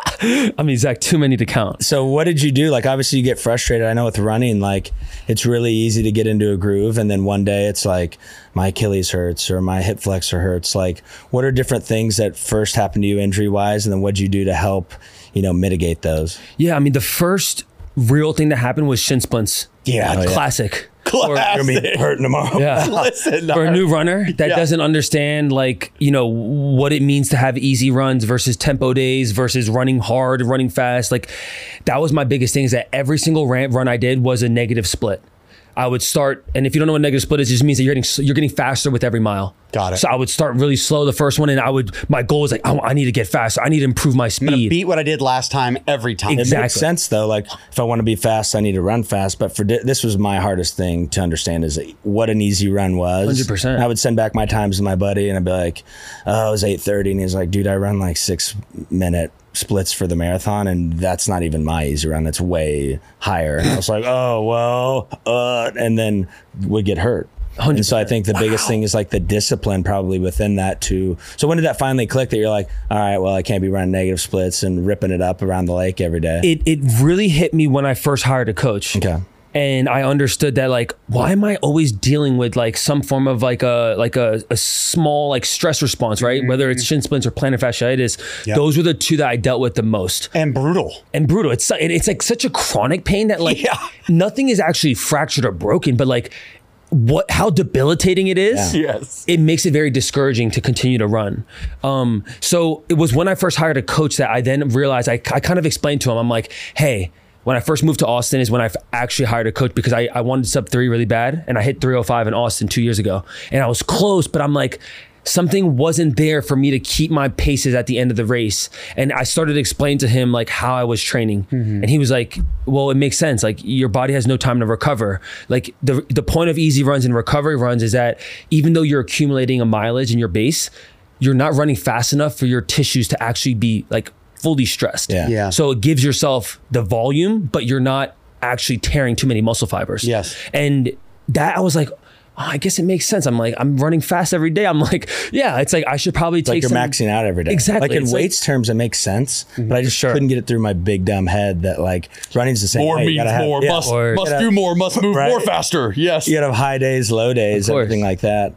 I mean, Zach, too many to count. So what did you do? Like, obviously you get frustrated. I know with running, like it's really easy to get into a groove. And then one day it's like my Achilles hurts or my hip flexor hurts. Like what are different things that first happened to you injury wise? And then what'd you do to help, you know, mitigate those? Yeah. I mean, the first real thing that happened was shin splints. Yeah. Oh, yeah. Classic. You're gonna be Classic. hurting tomorrow. Yeah. Listen, For a new runner that Yeah. doesn't understand like, you know, what it means to have easy runs versus tempo days versus running hard, running fast. Like that was my biggest thing is that every single ran- run I did was a negative split. I would start, and if you don't know what negative split is, it just means that you're getting you're getting faster with every mile. Got it. So I would start really slow the first one, and I would my goal is like, I, I need to get faster. I need to improve my I'm gonna speed. beat what I did last time every time. It Exactly. makes sense though. Like if I want to be fast, I need to run fast. But for di- this was my hardest thing to understand is what an easy run was. one hundred percent. I would send back my times to my buddy and I'd be like, oh, it was eight thirty. And he's like, dude, I run like six minute splits for the marathon. And that's not even my easy run. It's way higher. And I was like, oh, well, uh, and then would get hurt. one hundred percent. And so I think the biggest thing is like the discipline probably within that too. So when did that finally click that you're like, all right, well, I can't be running negative splits and ripping it up around the lake every day? It it really hit me when I first hired a coach. Okay. And I understood that like, why am I always dealing with like some form of like a like a, a small like stress response, right? Mm-hmm. Whether it's shin splints or plantar fasciitis, Yep. those were the two that I dealt with the most. And brutal. And brutal. It's and it's like such a chronic pain that like Yeah. nothing is actually fractured or broken, but like what how debilitating it is. Yeah. Yes. It makes it very discouraging to continue to run. Um, so it was when I first hired a coach that I then realized I, I kind of explained to him, I'm like, hey, when I first moved to Austin is when I actually hired a coach because I, I wanted sub three really bad and I hit three oh five in Austin two years ago. And I was close, but I'm like, something wasn't there for me to keep my paces at the end of the race. And I started to explain to him like how I was training. Mm-hmm. And he was like, well, it makes sense. Like your body has no time to recover. Like the, the point of easy runs and recovery runs is that even though you're accumulating a mileage in your base, you're not running fast enough for your tissues to actually be like fully stressed. Yeah. Yeah. So it gives yourself the volume, but you're not actually tearing too many muscle fibers. Yes. And that I was like, oh, I guess it makes sense. I'm like, I'm running fast every day. I'm like, yeah, it's like I should probably Like take you're some. maxing out every day. Exactly. Like in It's like- weights terms, it makes sense, but I just Sure. couldn't get it through my big dumb head that like running's the same More way. You means gotta have- more. yeah. Must, Or- must Gotta- do more. Must move Right. more faster. Yes. You gotta have high days, low days, Of course. everything like that.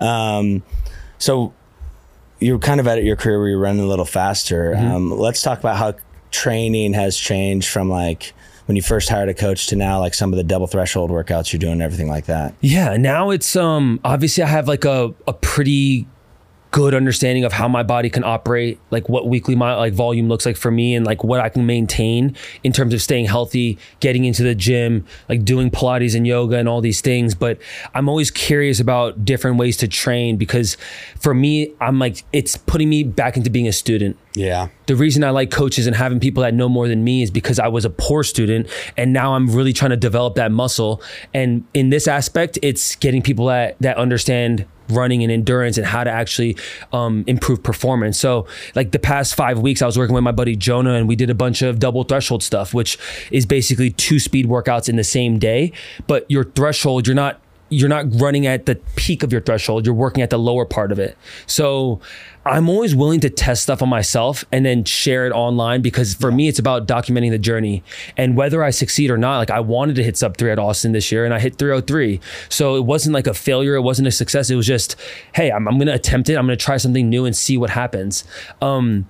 Um, so you're kind of at your career where you're running a little faster. Mm-hmm. Um, let's talk about how training has changed from like when you first hired a coach to now, like some of the double threshold workouts you're doing and everything like that. Yeah, now it's um obviously I have like a, a pretty good understanding of how my body can operate, like what weekly my like volume looks like for me and like what I can maintain in terms of staying healthy, getting into the gym, like doing Pilates and yoga and all these things. But I'm always curious about different ways to train because for me, I'm like, it's putting me back into being a student. Yeah. The reason I like coaches and having people that know more than me is because I was a poor student and now I'm really trying to develop that muscle. And in this aspect, it's getting people that, that understand running and endurance and how to actually um, improve performance. So like the past five weeks, I was working with my buddy Jonah, and we did a bunch of double threshold stuff, which is basically two speed workouts in the same day. But your threshold, you're not you're not running at the peak of your threshold. You're working at the lower part of it. So I'm always willing to test stuff on myself and then share it online, because for me, it's about documenting the journey. And whether I succeed or not, like I wanted to hit sub three at Austin this year and I hit three oh three. So it wasn't like a failure. It wasn't a success. It was just, hey, I'm, I'm going to attempt it. I'm going to try something new and see what happens. Um,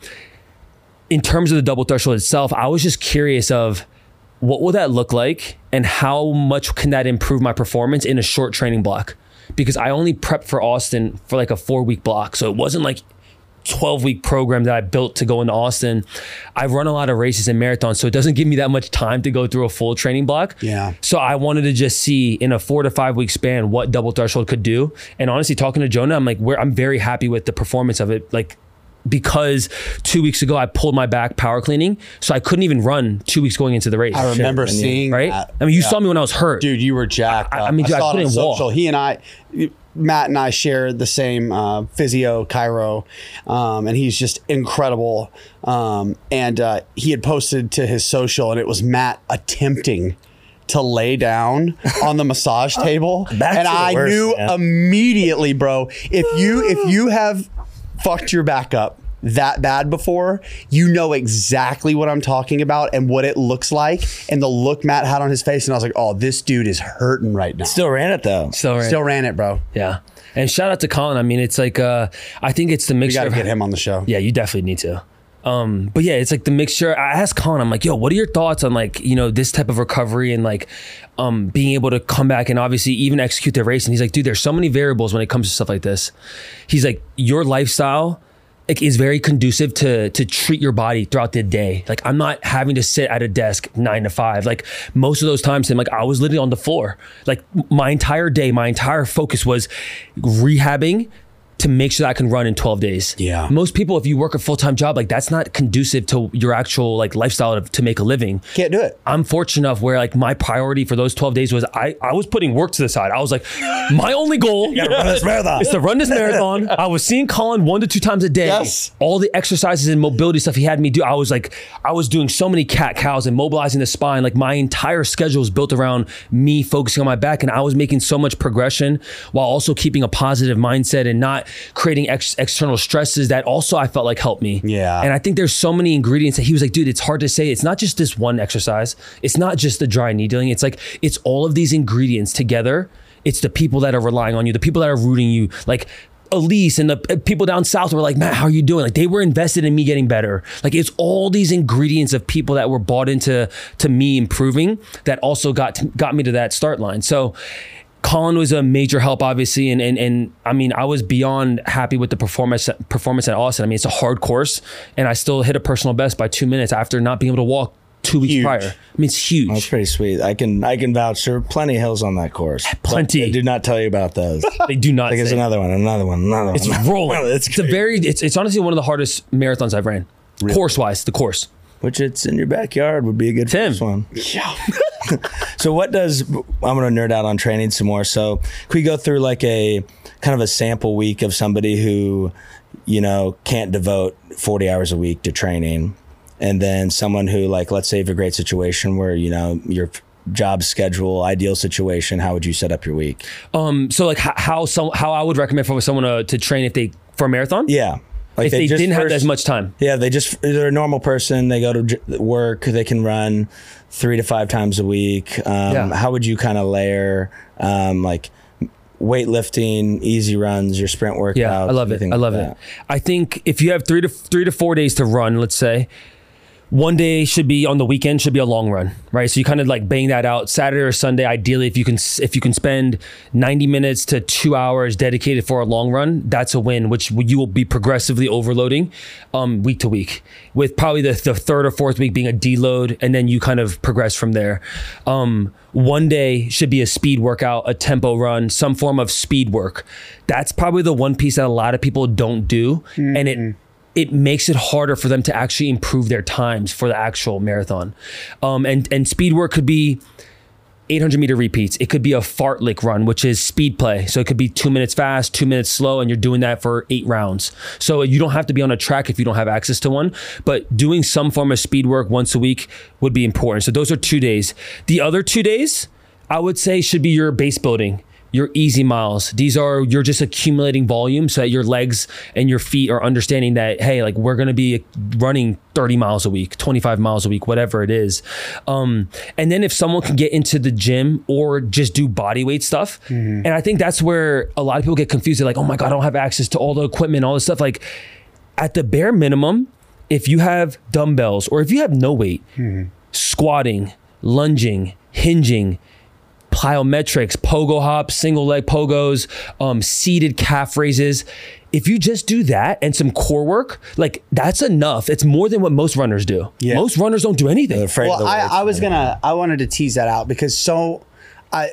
in terms of the double threshold itself, I was just curious of, what will that look like and how much can that improve my performance in a short training block? Because I only prepped for Austin for like a four week block. So it wasn't like twelve week program that I built to go into Austin. I've run a lot of races and marathons, so it doesn't give me that much time to go through a full training block. Yeah. So I wanted to just see in a four to five week span what double threshold could do. And honestly, talking to Jonah, I'm like, where I'm very happy with the performance of it. Like, because two weeks ago I pulled my back power cleaning, so I couldn't even run two weeks going into the race. I remember Shit, seeing right? that. I mean, you Yeah. saw me when I was hurt. Dude, you were jacked. I, up. I mean, dude, I, saw it couldn't on walk. social. He and I, Matt and I share the same uh, physio, Cairo, um, and he's just incredible. Um, and uh, he had posted to his social, and it was Matt attempting to lay down on the massage table. That's and the I worst, knew man. immediately, bro, if you if you have fucked your back up that bad before, you know exactly what I'm talking about and what it looks like, and the look Matt had on his face, and I was like, oh, this dude is hurting right now. Still ran it though. So right. Still ran it, bro. Yeah. And shout out to Colin. I mean, it's like, uh, I think it's the We mixture got to of get him on the show. Yeah, you definitely need to. Um, but yeah, it's like the mixture. I asked Colin, I'm like, yo, what are your thoughts on like, you know, this type of recovery and like um, being able to come back and obviously even execute the race? And he's like, dude, there's so many variables when it comes to stuff like this. He's like, your lifestyle like, is very conducive to to treat your body throughout the day. Like, I'm not having to sit at a desk nine to five. Like most of those times, Tim, like I was literally on the floor. Like my entire day, my entire focus was rehabbing to make sure that I can run in twelve days. Yeah. Most people, if you work a full-time job, like that's not conducive to your actual like lifestyle to, to make a living. Can't do it. I'm fortunate enough where like my priority for those twelve days was I, I was putting work to the side. I was like, my only goal Run this marathon. is to run this marathon. I was seeing Colin one to two times a day. Yes. All the exercises and mobility stuff he had me do. I was like, I was doing so many cat cows and mobilizing the spine. Like my entire schedule was built around me focusing on my back, and I was making so much progression while also keeping a positive mindset and not creating ex- external stresses that also I felt like helped me. Yeah. And I think there's so many ingredients that he was like, dude, it's hard to say. It's not just this one exercise. It's not just the dry needling. It's like, it's all of these ingredients together. It's the people that are relying on you, the people that are rooting you, like Elise and the people down south were like, Matt, how are you doing? Like they were invested in me getting better. Like it's all these ingredients of people that were bought into to me improving that also got to, got me to that start line. So Colin was a major help, obviously, and and and I mean, I was beyond happy with the performance performance at Austin. I mean, it's a hard course, and I still hit a personal best by two minutes after not being able to walk two weeks Huge. prior. I mean, it's huge. That's pretty sweet. I can I can vouch for plenty of hills on that course. Plenty. They do not tell you about those. They do not. Like it's say. anot's another one, another one, another one. It's rolling. it's it's a great. very. It's it's honestly one of the hardest marathons I've ran, Really? course wise. The course. Which it's in your backyard would be a good Tim. first one. Yeah. So what does, I'm going to nerd out on training some more. So can we go through like a kind of a sample week of somebody who, you know, can't devote forty hours a week to training, and then someone who, like, let's say you have a great situation where, you know, your job schedule, ideal situation, how would you set up your week? Um. So like how how some how I would recommend for someone to, to train if they for a marathon. Yeah. Like If they, just didn't have first- as much time. Yeah, they just, they're a normal person. They go to j- work. They can run three to five times a week. Um, Yeah. How would you kind of layer um, like weightlifting, easy runs, your sprint workouts? Yeah, I love it. anything I like love that? it. I think if you have three to three to four days to run, let's say, one day should be on the weekend should be a long run, right? So you kind of like bang that out Saturday or Sunday. Ideally, if you can if you can spend ninety minutes to two hours dedicated for a long run, that's a win, which you will be progressively overloading um, week to week, with probably the, the third or fourth week being a deload, and then you kind of progress from there. Um, one day should be a speed workout, a tempo run, some form of speed work. That's probably the one piece that a lot of people don't do, mm-hmm. and it. it makes it harder for them to actually improve their times for the actual marathon. Um, and, and speed work could be eight hundred meter repeats. It could be a fartlek run, which is speed play. So it could be two minutes fast, two minutes slow, and you're doing that for eight rounds. So you don't have to be on a track if you don't have access to one, but doing some form of speed work once a week would be important. So those are two days. The other two days, I would say, should be your base building, your easy miles. These are, you're just accumulating volume so that your legs and your feet are understanding that, hey, like we're going to be running thirty miles a week, twenty-five miles a week, whatever it is. Um, and then if someone can get into the gym or just do body weight stuff. Mm-hmm. And I think that's where a lot of people get confused. They're like, oh my God, I don't have access to all the equipment, all this stuff. Like at the bare minimum, if you have dumbbells or if you have no weight, mm-hmm. squatting, lunging, hinging, plyometrics, pogo hops, single leg pogos, um, seated calf raises. If you just do that and some core work, like that's enough. It's more than what most runners do. Yeah. Most runners don't do anything. They're afraid well, of the I, weights, I was man. gonna, I wanted to tease that out because so I,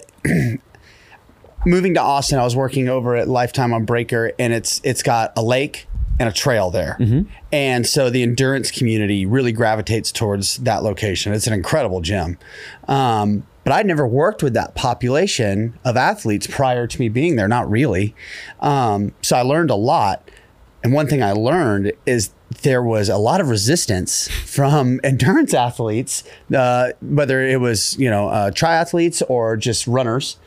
moving to Austin, I was working over at Lifetime on Breaker, and it's it's got a lake and a trail there. Mm-hmm. And so the endurance community really gravitates towards that location. It's an incredible gym. Um, but I'd never worked with that population of athletes prior to me being there, not really. Um, so I learned a lot. And one thing I learned is there was a lot of resistance from endurance athletes, uh, whether it was, you know, uh, triathletes or just runners,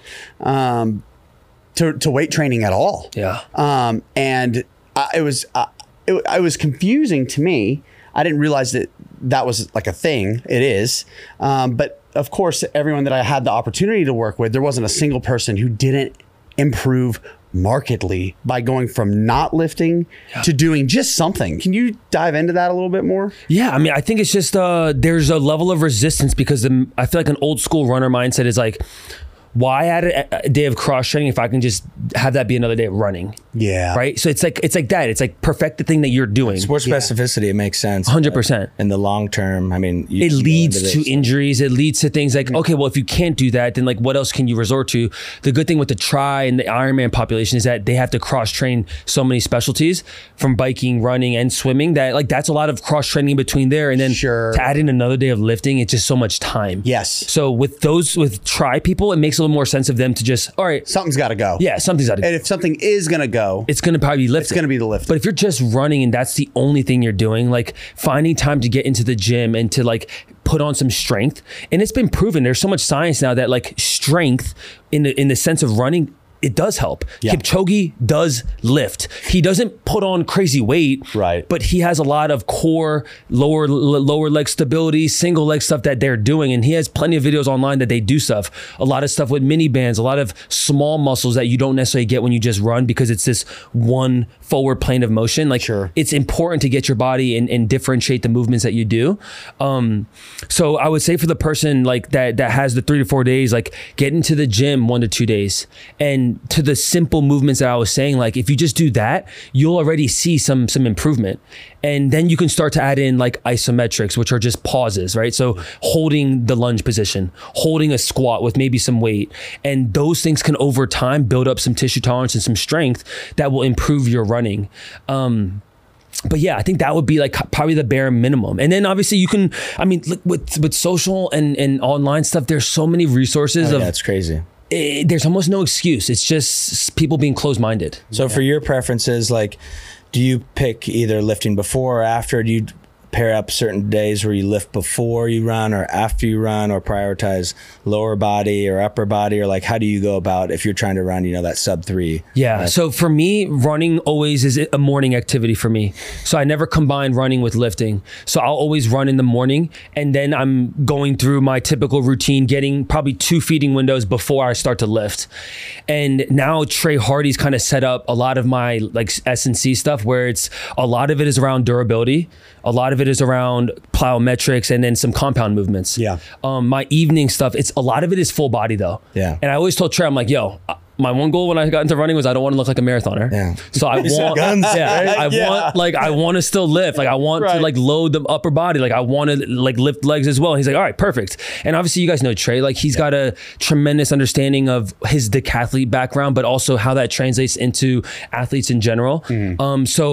um, to, to weight training at all. Yeah. Um, and I, it was, uh, it, it was confusing to me. I didn't realize that that was like a thing. It is. Um, but of course, everyone that I had the opportunity to work with, there wasn't a single person who didn't improve markedly by going from not lifting yeah. to doing just something. Can you dive into that a little bit more? Yeah, I mean, I think it's just uh, there's a level of resistance because the, I feel like an old school runner mindset is like, why add a, a day of cross training if I can just have that be another day of running? Yeah. Right. So it's like it's like that. It's like perfect the thing that you're doing. It's more specificity. Yeah. It makes sense. one hundred percent. In the long term, I mean, you it leads to injuries. It leads to things like, mm-hmm. okay, well, if you can't do that, then like what else can you resort to? The good thing with the tri and the Ironman population is that they have to cross train so many specialties from biking, running, and swimming that like that's a lot of cross training between there. And then sure. to add in another day of lifting, it's just so much time. Yes. So with those with tri people, it makes a little more sense of them to just, all right, something's got to go. Yeah, something's got to go. And if something is going to go, it's going to probably be lifting. It's going to be the lift. But if you're just running and that's the only thing you're doing, like finding time to get into the gym and to like put on some strength, and it's been proven. There's so much science now that like strength in the in the sense of running, it does help. Yeah. Kipchoge does lift. He doesn't put on crazy weight, right? But he has a lot of core, lower lower leg stability, single leg stuff that they're doing. And he has plenty of videos online that they do stuff. A lot of stuff with mini bands, a lot of small muscles that you don't necessarily get when you just run because it's this one forward plane of motion. Like sure. It's important to get your body and, and differentiate the movements that you do. Um, so I would say for the person like that that has the three to four days, like get into the gym one to two days. And to the simple movements that I was saying, like if you just do that, you'll already see some some improvement. And then you can start to add in like isometrics, which are just pauses, right? So holding the lunge position, holding a squat with maybe some weight. And those things can over time build up some tissue tolerance and some strength that will improve your running. Um, But yeah, I think that would be like probably the bare minimum. And then obviously you can, I mean, look, with, with social and, and online stuff, there's so many resources. Oh, of, yeah, it's crazy. It, there's almost no excuse. It's just people being closed-minded. So yeah. For your preferences, like, do you pick either lifting before or after? Do you pair up certain days where you lift before you run or after you run, or prioritize lower body or upper body, or like how do you go about if you're trying to run, you know, that sub three? Yeah. Uh, so for me, running always is a morning activity for me. So I never combine running with lifting. So I'll always run in the morning, and then I'm going through my typical routine, getting probably two feeding windows before I start to lift. And now Trey Hardy's kind of set up a lot of my like S and C stuff where it's a lot of it is around durability. A lot of it is around plyometrics and then some compound movements. Yeah. Um, my evening stuff, it's a lot of it is full body though. Yeah. And I always told Trey, I'm like, yo, my one goal when I got into running was I don't want to look like a marathoner. Yeah. So I want, guns, yeah, right? I yeah. want like I want to still lift. Like I want right. to like load the upper body. Like I want to like lift legs as well. And he's like, all right, perfect. And obviously you guys know Trey. Like he's yeah. got a tremendous understanding of his decathlete background, but also how that translates into athletes in general. Mm. Um, so.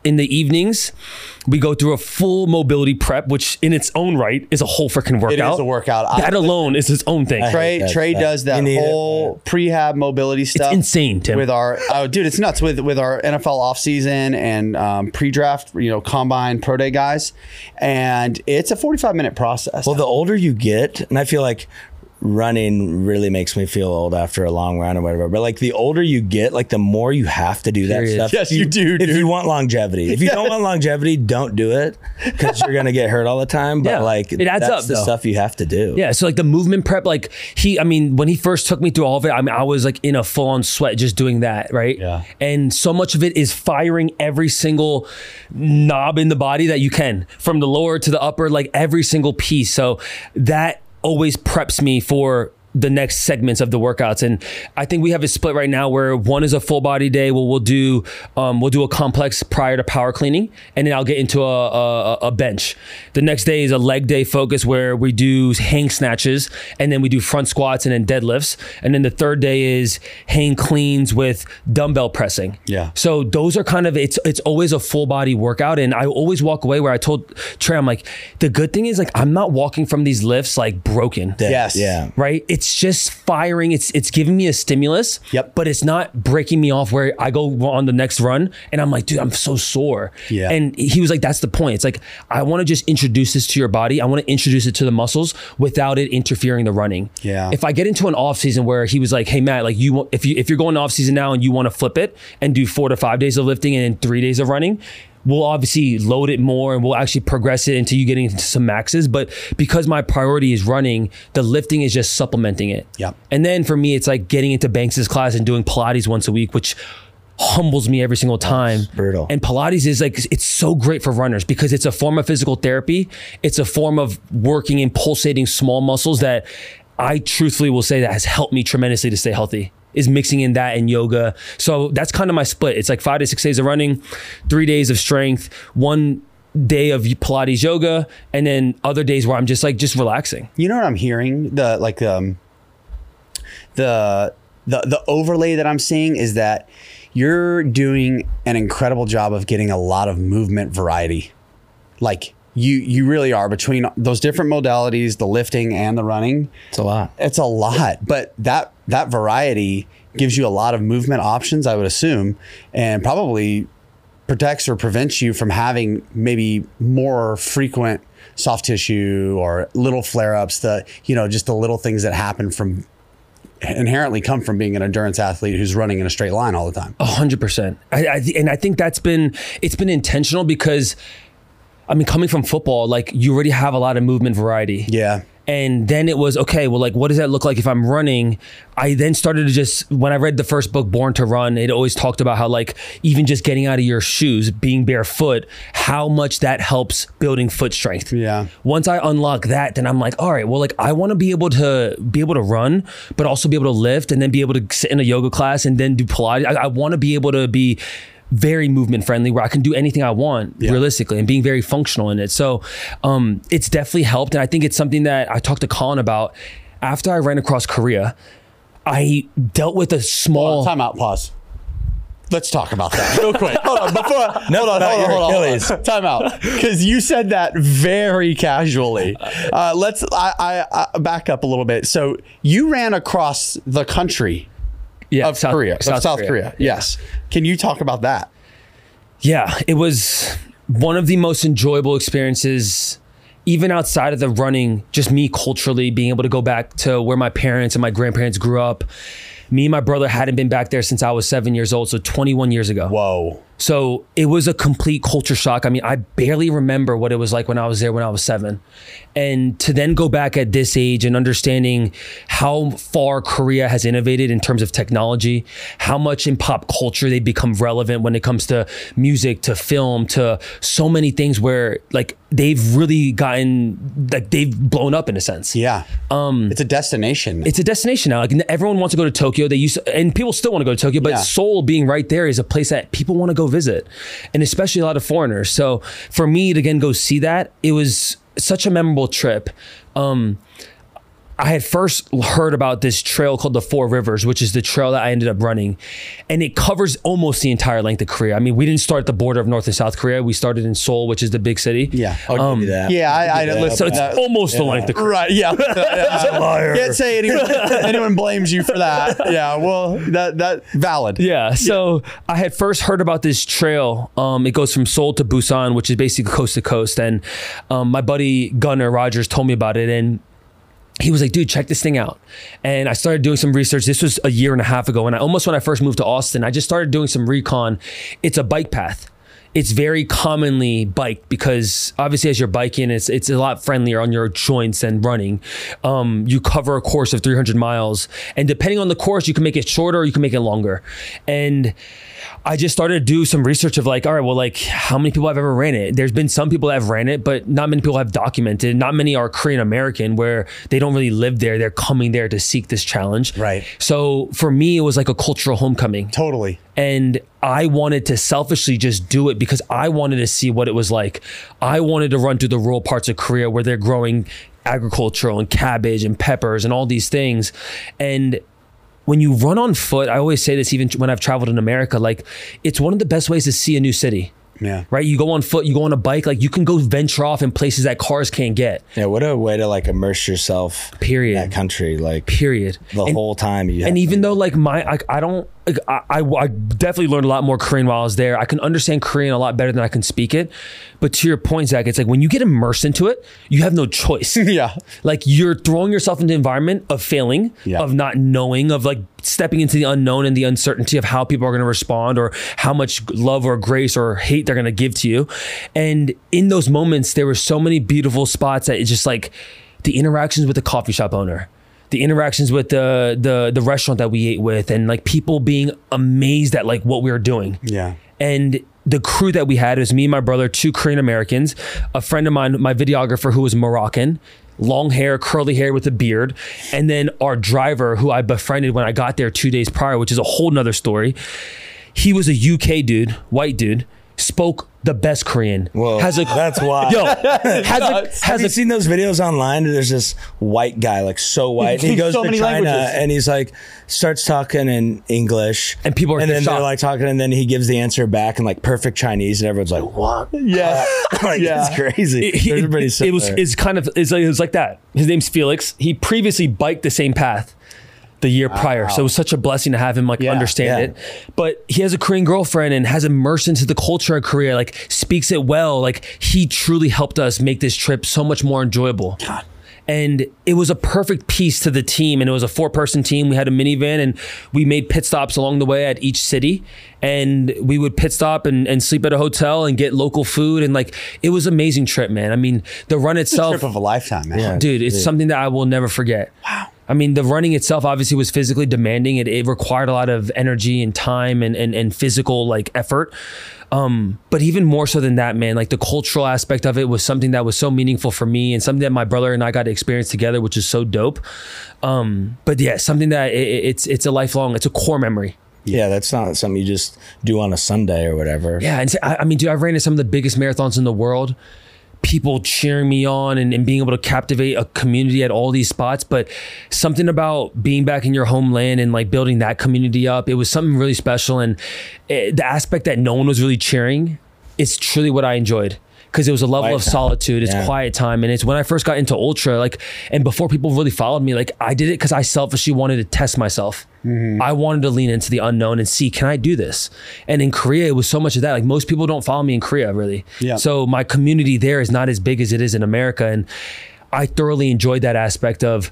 in the evenings, we go through a full mobility prep, which in its own right is a whole freaking workout. It is a workout. That I, alone is its own thing. Trey that, Trey that. does that whole prehab mobility stuff. It's insane, Tim. With our oh, dude, it's nuts with with our N F L offseason and um, pre-draft, you know, combine pro day guys, and it's a forty-five minute process. Well, the older you get, and I feel like running really makes me feel old after a long run or whatever, but like the older you get, like the more you have to do that Period. stuff. Yes, you do, If dude. you want longevity. If you don't want longevity, don't do it because you're going to get hurt all the time. But Yeah, like it adds that's up, the though. stuff you have to do. Yeah, so like the movement prep, like he, I mean, when he first took me through all of it, I mean, I was like in a full on sweat just doing that, right? Yeah. And so much of it is firing every single knob in the body that you can, from the lower to the upper, like every single piece. So that always preps me for the next segments of the workouts. And I think we have a split right now where one is a full body day where we'll do um, we'll do a complex prior to power cleaning, and then I'll get into a, a, a bench. The next day is a leg day focus where we do hang snatches, and then we do front squats and then deadlifts. And then the third day is hang cleans with dumbbell pressing. Yeah. So those are kind of, it's it's always a full body workout. And I always walk away where I told Trey, I'm like, the good thing is like, I'm not walking from these lifts like broken. Yes. Yeah. Right? It's just firing. It's it's giving me a stimulus. Yep. But it's not breaking me off where I go on the next run and I'm like, dude, I'm so sore. Yeah. And he was like, that's the point. It's like, I want to just introduce this to your body. I want to introduce it to the muscles without it interfering the running. Yeah. If I get into an off season where he was like, hey Matt, like you want, if you if you're going off season now and you want to flip it and do four to five days of lifting and then three days of running, we'll obviously load it more and we'll actually progress it until you get into some maxes. But because my priority is running, the lifting is just supplementing it. Yep. And then for me, it's like getting into Banks's class and doing Pilates once a week, which humbles me every single time. It's brutal. And Pilates is like, it's so great for runners because it's a form of physical therapy. It's a form of working and pulsating small muscles that I truthfully will say that has helped me tremendously to stay healthy, is mixing in that and yoga. So that's kind of my split. It's like five to six days of running, three days of strength, one day of Pilates yoga, and then other days where I'm just like, just relaxing. You know what I'm hearing? The like um the the the overlay that I'm seeing is that you're doing an incredible job of getting a lot of movement variety. Like you you really are, between those different modalities, the lifting and the running. It's a lot. It's a lot, but that that variety gives you a lot of movement options, I would assume, and probably protects or prevents you from having maybe more frequent soft tissue or little flare-ups, the, you know, just the little things that happen from inherently come from being an endurance athlete who's running in a straight line all the time. A hundred percent. I, I, and I think that's been, it's been intentional because, I mean, coming from football, like you already have a lot of movement variety. Yeah. And then it was, okay, well, like, what does that look like if I'm running? I then started to just, when I read the first book, Born to Run, it always talked about how, like, even just getting out of your shoes, being barefoot, how much that helps building foot strength. Yeah. Once I unlock that, then I'm like, all right, well, like, I want to be able to be able to run, but also be able to lift and then be able to sit in a yoga class and then do Pilates. I, I want to be able to be very movement friendly where I can do anything I want Yeah. realistically and being very functional in it. So um, it's definitely helped. And I think it's something that I talked to Colin about after I ran across Korea. I dealt with a small Time out, pause. Let's talk about that real quick. Hold on, before, hold on, hold on, about hold your on, hold Achilles. on. Time out, because you said that very casually. Uh, let's, I, I, I back up a little bit. So you ran across the country yeah, of Korea, of South Korea. Yes. Can you talk about that? Yeah, it was one of the most enjoyable experiences, even outside of the running, just me culturally being able to go back to where my parents and my grandparents grew up. Me and my brother hadn't been back there since I was seven years old, so twenty-one years ago. Whoa. So it was a complete culture shock. I mean, I barely remember what it was like when I was there when I was seven. And to then go back at this age and understanding how far Korea has innovated in terms of technology, how much in pop culture they become relevant when it comes to music, to film, to so many things where like they've really gotten, like they've blown up in a sense. Yeah. Um, it's a destination. It's a destination now. Like everyone wants to go to Tokyo. They used to, and people still want to go to Tokyo, but Yeah. Seoul being right there is a place that people want to go visit, and especially a lot of foreigners. So for me to again go see that, it was such a memorable trip. Um, I had first heard about this trail called the Four Rivers, which is the trail that I ended up running. And it covers almost the entire length of Korea. I mean, we didn't start at the border of North and South Korea. We started in Seoul, which is the big city. Yeah. I'll Um, give you that. Yeah, I, I I'll give you listen. that. So it's that- almost the Yeah. length of Korea. Right, yeah. yeah. Liar. Can't say anyone, anyone blames you for that. Yeah, well, that that valid. Yeah. So I had first heard about this trail. Um, it goes from Seoul to Busan, which is basically coast to coast. And um, my buddy Gunnar Rogers told me about it. And he was like, dude, check this thing out. And I started doing some research. This was a year and a half ago. And I almost when I first moved to Austin, I just started doing some recon. It's a bike path. It's very commonly biked because obviously as you're biking, it's it's a lot friendlier on your joints than running. Um, you cover a course of three hundred miles. And depending on the course, you can make it shorter or you can make it longer. And I just started to do some research of like, all right, well, like how many people have ever ran it? There's been some people that have ran it, but not many people have documented. Not many are Korean American where they don't really live there. They're coming there to seek this challenge. Right. So for me, it was like a cultural homecoming. Totally. And I wanted to selfishly just do it because I wanted to see what it was like. I wanted to run through the rural parts of Korea where they're growing agricultural and cabbage and peppers and all these things. And when you run on foot, I always say this even when I've traveled in America, like it's one of the best ways to see a new city. Yeah. Right? You go on foot, you go on a bike, like you can go venture off in places that cars can't get. Yeah, what a way to like immerse yourself Period. in that country, like Period. the And- whole time. You have And even to- though like my, I, I don't, like, I, I, I definitely learned a lot more Korean while I was there. I can understand Korean a lot better than I can speak it. But to your point, Zach, it's like when you get immersed into it, you have no choice. Yeah. Like you're throwing yourself into the environment of failing, Yeah. of not knowing, of like stepping into the unknown and the uncertainty of how people are going to respond or how much love or grace or hate they're going to give to you. And in those moments, there were so many beautiful spots that it's just like the interactions with the coffee shop owner, the interactions with the the the restaurant that we ate with, and like people being amazed at like what we were doing. Yeah. And the crew that we had was me and my brother, two Korean Americans, a friend of mine, my videographer who was Moroccan, long hair, curly hair with a beard, and then our driver who I befriended when I got there two days prior, which is a whole nother story. He was a U K dude, white dude, spoke the best Korean. Whoa, has a that's wild. yo has a Have has you a seen those videos online? There's this white guy, like so white. He He goes so to many China languages. and he's like starts talking in English, And people are and then shocked. they're like talking, and then he gives the answer back in like perfect Chinese, and everyone's like, "What?" Yeah. like Yeah. it's crazy. It, They're it- pretty it was similar. it's kind of it's like, it was like that. His name's Felix. He previously biked the same path the year prior, so it was such a blessing to have him like Yeah, understand yeah. it. But he has a Korean girlfriend and has immersed into the culture of Korea. Like speaks it well. Like he truly helped us make this trip so much more enjoyable. God. And it was a perfect piece to the team. And it was a four person team. We had a minivan and we made pit stops along the way at each city. And we would pit stop and, and sleep at a hotel and get local food. And like, it was an amazing trip, man. I mean, the run itself, Trip of a lifetime, man. Yeah. dude, it's Dude. something that I will never forget. Wow. I mean, the running itself obviously was physically demanding. It, it required a lot of energy and time and, and, and physical like effort. Um, but even more so than that, man, like the cultural aspect of it was something that was so meaningful for me and something that my brother and I got to experience together, which is so dope. Um, but yeah, something that it, it's, it's a lifelong, it's a core memory. yeah, that's not something you just do on a Sunday or whatever. Yeah. And so- I, I mean, dude, I've ran in some of the biggest marathons in the world. People cheering me on and, and being able to captivate a community at all these spots. But something about being back in your homeland and like building that community up, it was something really special. And it, the aspect that no one was really cheering, it's truly what I enjoyed. Because it was a level Quiet of time. solitude, it's Yeah. quiet time. And it's when I first got into ultra, like, and before people really followed me, like I did it because I selfishly wanted to test myself. I wanted to lean into the unknown and see, can I do this? And in Korea, it was so much of that. Like most people don't follow me in Korea, really. Yeah. So my community there is not as big as it is in America. And I thoroughly enjoyed that aspect of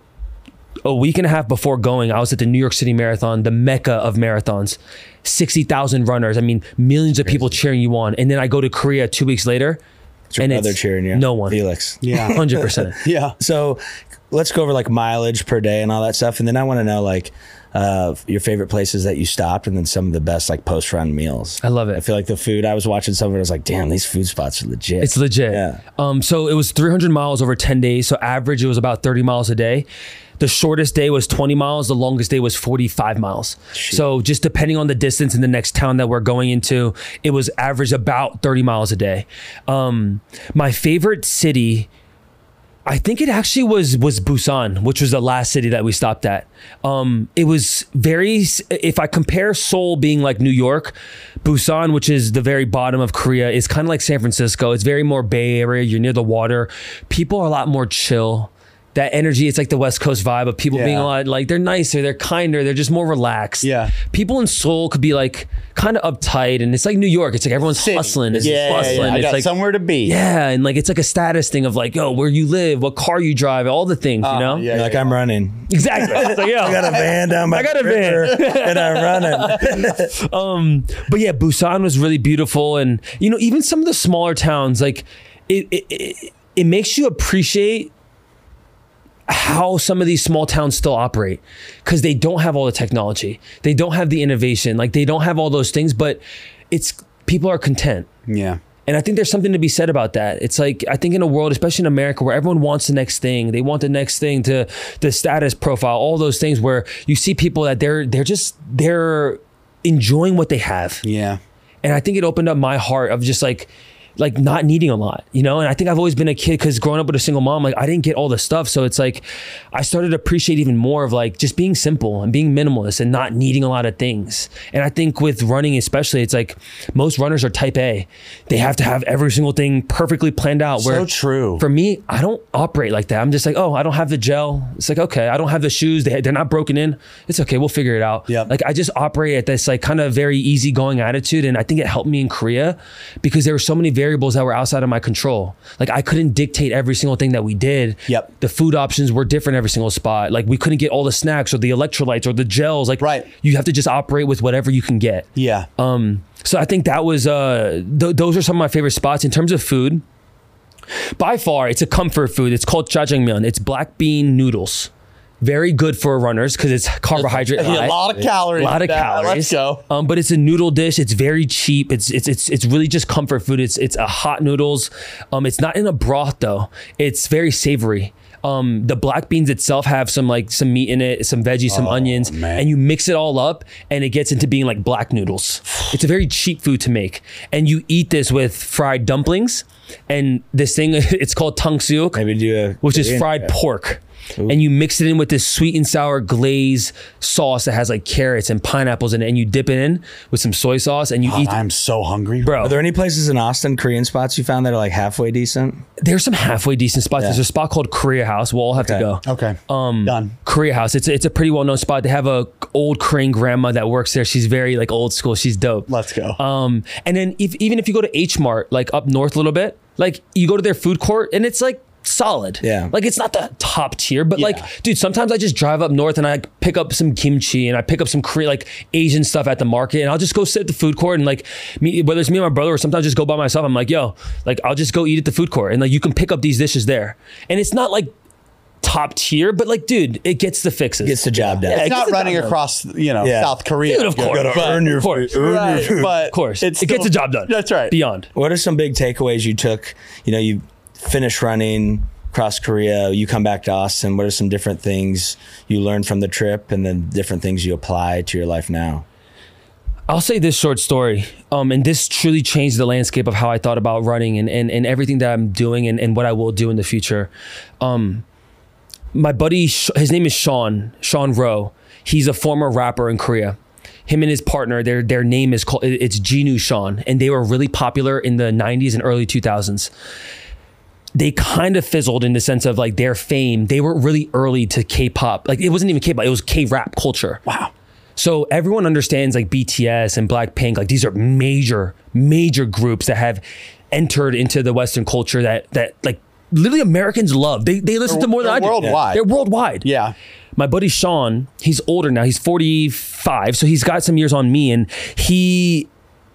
a week and a half before going, I was at the New York City Marathon, the mecca of marathons, sixty thousand runners. I mean, millions of people cheering you on. And then I go to Korea two weeks later It's your and brother it's cheering you. no one. Felix. Yeah. one hundred percent. Yeah. So let's go over like mileage per day and all that stuff. And then I want to know like uh, your favorite places that you stopped and then some of the best like post run meals. I love it. I feel like the food, I was watching some of it, I was like, damn, these food spots are legit. It's legit. Yeah. Um, so it was three hundred miles over ten days. So average, it was about thirty miles a day. The shortest day was twenty miles. The longest day was forty-five miles. So just depending on the distance in the next town that we're going into, it was average about thirty miles a day. Um, my favorite city, I think it actually was was Busan, which was the last city that we stopped at. Um, it was very, if I compare Seoul being like New York, Busan, which is the very bottom of Korea, is kind of like San Francisco. It's very more Bay Area. You're near the water. People are a lot more chill. That energy, it's like the West Coast vibe of people Yeah. being a lot like, they're nicer, they're kinder, they're just more relaxed. Yeah. People in Seoul could be like kind of uptight, and it's like New York. It's like everyone's City. hustling, it's yeah, bustling. yeah, I It's got like somewhere to be. yeah, and like it's like a status thing of like, oh, where you live, what car you drive, all the things, you know? yeah. You're like, I'm running. Exactly. It's like, yo, I got a van down by I got a the river, and I'm running. um, but yeah, Busan was really beautiful, and you know, even some of the smaller towns, like it, it, it, it makes you appreciate how some of these small towns still operate, because they don't have all the technology, they don't have the innovation, like they don't have all those things, but it's people are content. Yeah. And I think there's something to be said about that. It's like, I think in a world, especially in America, where everyone wants the next thing, they want the next thing, to the status profile, all those things, where you see people that they're they're just they're enjoying what they have. Yeah. And I think it opened up my heart of just like like not needing a lot, you know? And I think I've always been a kid, because growing up with a single mom, like I didn't get all the stuff. So it's like, I started to appreciate even more of like just being simple and being minimalist and not needing a lot of things. And I think with running especially, it's like most runners are type A. They have to have every single thing perfectly planned out. So Where true. For me, I don't operate like that. I'm just like, oh, I don't have the gel. It's like, okay, I don't have the shoes. They, they're not broken in. It's okay. We'll figure it out. Yep. Like I just operate at this like kind of very easygoing attitude. And I think it helped me in Korea, because there were so many variables that were outside of my control. Like I couldn't dictate every single thing that we did. Yep. The food options were different every single spot. Like we couldn't get all the snacks or the electrolytes or the gels. Like Right. you have to just operate with whatever you can get. Yeah. Um, so I think that was, uh, th- those are some of my favorite spots in terms of food. By far, it's a comfort food. It's called jjajangmyeon. It's black bean noodles. Very good for runners because it's carbohydrate high. a lot of calories. A lot of Yeah, calories. Let's go. Um, but it's a noodle dish. It's very cheap. It's it's it's it's really just comfort food. It's it's a hot noodles. Um, it's not in a broth though. It's very savory. Um, the black beans itself have some like some meat in it, some veggies, some Oh, onions, man. and you mix it all up, and it gets into being like black noodles. It's a very cheap food to make, and you eat this with fried dumplings, and this thing it's called tangsuok, Maybe do a which is Korean fried trip. pork. And you mix it in with this sweet and sour glaze sauce that has like carrots and pineapples in it, and you dip it in with some soy sauce, and you God, eat. I'm so hungry. Bro, Are there any places in Austin, Korean spots you found that are like halfway decent? there's some halfway decent spots. Yeah. There's a spot called Korea House. We'll all have Okay. to go. Okay. Um, Done. Korea House. It's a, it's a pretty well known spot. They have a old Korean grandma that works there. She's very like old school. She's dope. Let's go. Um, and then if, even if you go to H Mart, like up north a little bit, like you go to their food court and it's like solid. Yeah. Like it's not the top tier, but Yeah. like, dude, sometimes I just drive up north and I pick up some kimchi and I pick up some Korean, like Asian stuff at the market, and I'll just go sit at the food court and like me, whether it's me and my brother or sometimes just go by myself. I'm like, yo, like I'll just go eat at the food court, and like you can pick up these dishes there. And it's not like top tier, but like, dude, it gets the fixes. Gets the job done. Yeah, it's it not gets the running job done. across, you know, Yeah. South Korea. Dude, of course. Gotta But- earn your of course. food. Earn your Right, food. but Of course. it's It gets still- the job done. That's right. Beyond. What are some big takeaways you took? You know, you finished running across Korea, you come back to Austin. What are some different things you learned from the trip, and then different things you apply to your life now? I'll say this short story, um, and this truly changed the landscape of how I thought about running and, and, and everything that I'm doing and, and what I will do in the future. Um, my buddy, his name is Sean, Sean Rowe. He's a former rapper in Korea. Him and his partner, their their name is called, it's Jinu Sean, and they were really popular in the nineties and early two thousands. They kind of fizzled in the sense of like their fame. They were really early to K-pop. Like it wasn't even K-pop, it was K-rap culture. Wow. So everyone understands like B T S and Blackpink, like these are major, major groups that have entered into the Western culture that that like literally Americans love. They they listen They're- to more than they're I do. worldwide. They're worldwide. Yeah. My buddy Sean, he's older now. He's forty-five, so he's got some years on me, and he